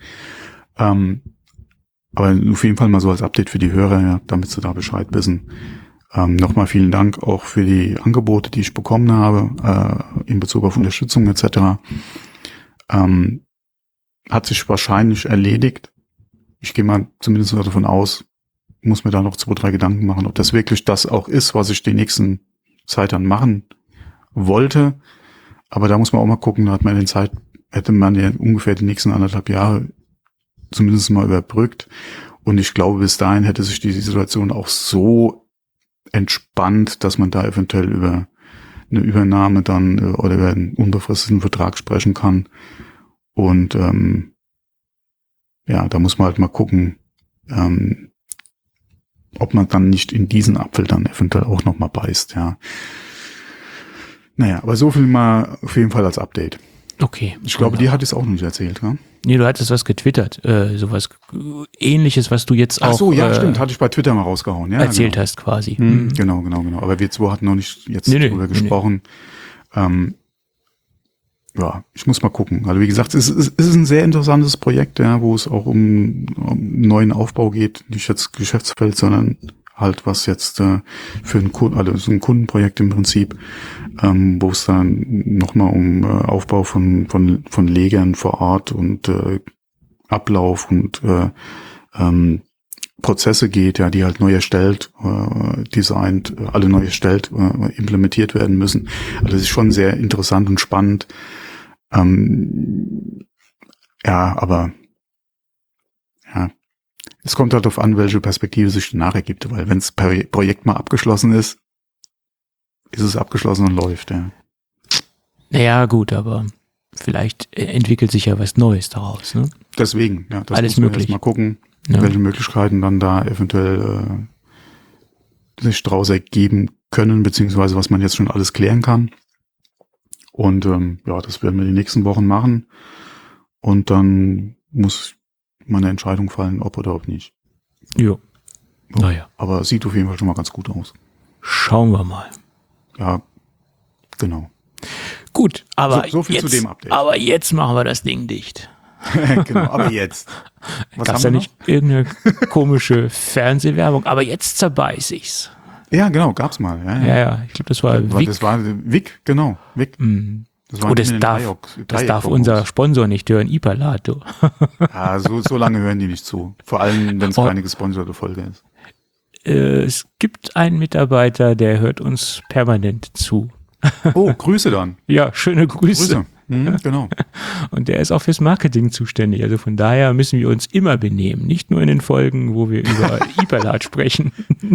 Aber auf jeden Fall mal so als Update für die Hörer, ja, damit sie da Bescheid wissen. Nochmal vielen Dank auch für die Angebote, die ich bekommen habe, in Bezug auf Unterstützung etc. Hat sich wahrscheinlich erledigt. Ich gehe mal zumindest davon aus, muss mir da noch 2, 3 Gedanken machen, ob das wirklich das auch ist, was ich die nächsten Zeit dann machen wollte. Aber da muss man auch mal gucken, da hätte man ja ungefähr die nächsten 1,5 Jahre zumindest mal überbrückt. Und ich glaube, bis dahin hätte sich die Situation auch so entspannt, dass man da eventuell über eine Übernahme dann oder über einen unbefristeten Vertrag sprechen kann. Und ja, da muss man halt mal gucken, ob man dann nicht in diesen Apfel dann eventuell auch noch mal beißt, ja. Naja, aber so viel mal auf jeden Fall als Update. Okay. Ich glaube, die hat es auch noch nicht erzählt, ja? Nee, du hattest was getwittert, sowas Ähnliches, was du jetzt auch... Ach so, ja, stimmt, hatte ich bei Twitter mal rausgehauen, ja. Erzählt hast quasi. Genau. Aber wir zwei hatten noch nicht jetzt drüber gesprochen. Ja, ich muss mal gucken. Also wie gesagt, es ist ein sehr interessantes Projekt, ja, wo es auch um neuen Aufbau geht, nicht jetzt Geschäftsfeld, sondern halt was jetzt für einen Kunden, also so ein Kundenprojekt im Prinzip, wo es dann nochmal um Aufbau von Legern vor Ort und Ablauf und Prozesse geht, ja, die halt neu erstellt, designt, alle neu erstellt, implementiert werden müssen. Also das ist schon sehr interessant und spannend. Ja, aber ja, es kommt halt darauf an, welche Perspektive sich danach ergibt, weil wenn das Projekt mal abgeschlossen ist es abgeschlossen und läuft, ja. Naja, gut, aber vielleicht entwickelt sich ja was Neues daraus, ne? Deswegen, ja, das alles muss man möglich. erst mal gucken, Ja. welche Möglichkeiten dann da eventuell sich daraus ergeben können, beziehungsweise was man jetzt schon alles klären kann. Und ja, das werden wir die nächsten Wochen machen. Und dann muss meine Entscheidung fallen, ob oder ob nicht. Jo. Naja. Aber es sieht auf jeden Fall schon mal ganz gut aus. Schauen wir mal. Ja, genau. Gut, aber so viel jetzt, zu dem Update. Aber jetzt machen wir das Ding dicht. Genau, aber jetzt. Was Gab's haben da wir nicht irgendeine komische Fernsehwerbung? Aber jetzt zerbeiß ich's. noch? Ja, genau, gab's mal. Ja. Ja, ich glaube, das war Vic. Das war Vic, genau. Vic. waren das darf unser Sponsor nicht hören, Ipalato. Ja, so lange hören die nicht zu. Vor allem, wenn es keine gesponserte Folge ist. Es gibt einen Mitarbeiter, der hört uns permanent zu. Oh, Grüße dann. Ja, schöne Grüße. Genau. Und der ist auch fürs Marketing zuständig. Also von daher müssen wir uns immer benehmen. Nicht nur in den Folgen, wo wir über Iperlat sprechen.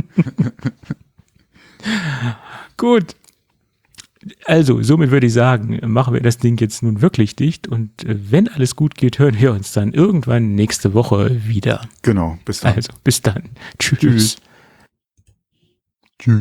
Gut. Also, somit würde ich sagen, machen wir das Ding jetzt nun wirklich dicht. Und wenn alles gut geht, hören wir uns dann irgendwann nächste Woche wieder. Genau, bis dann. Also, bis dann. Tschüss. Tschüss.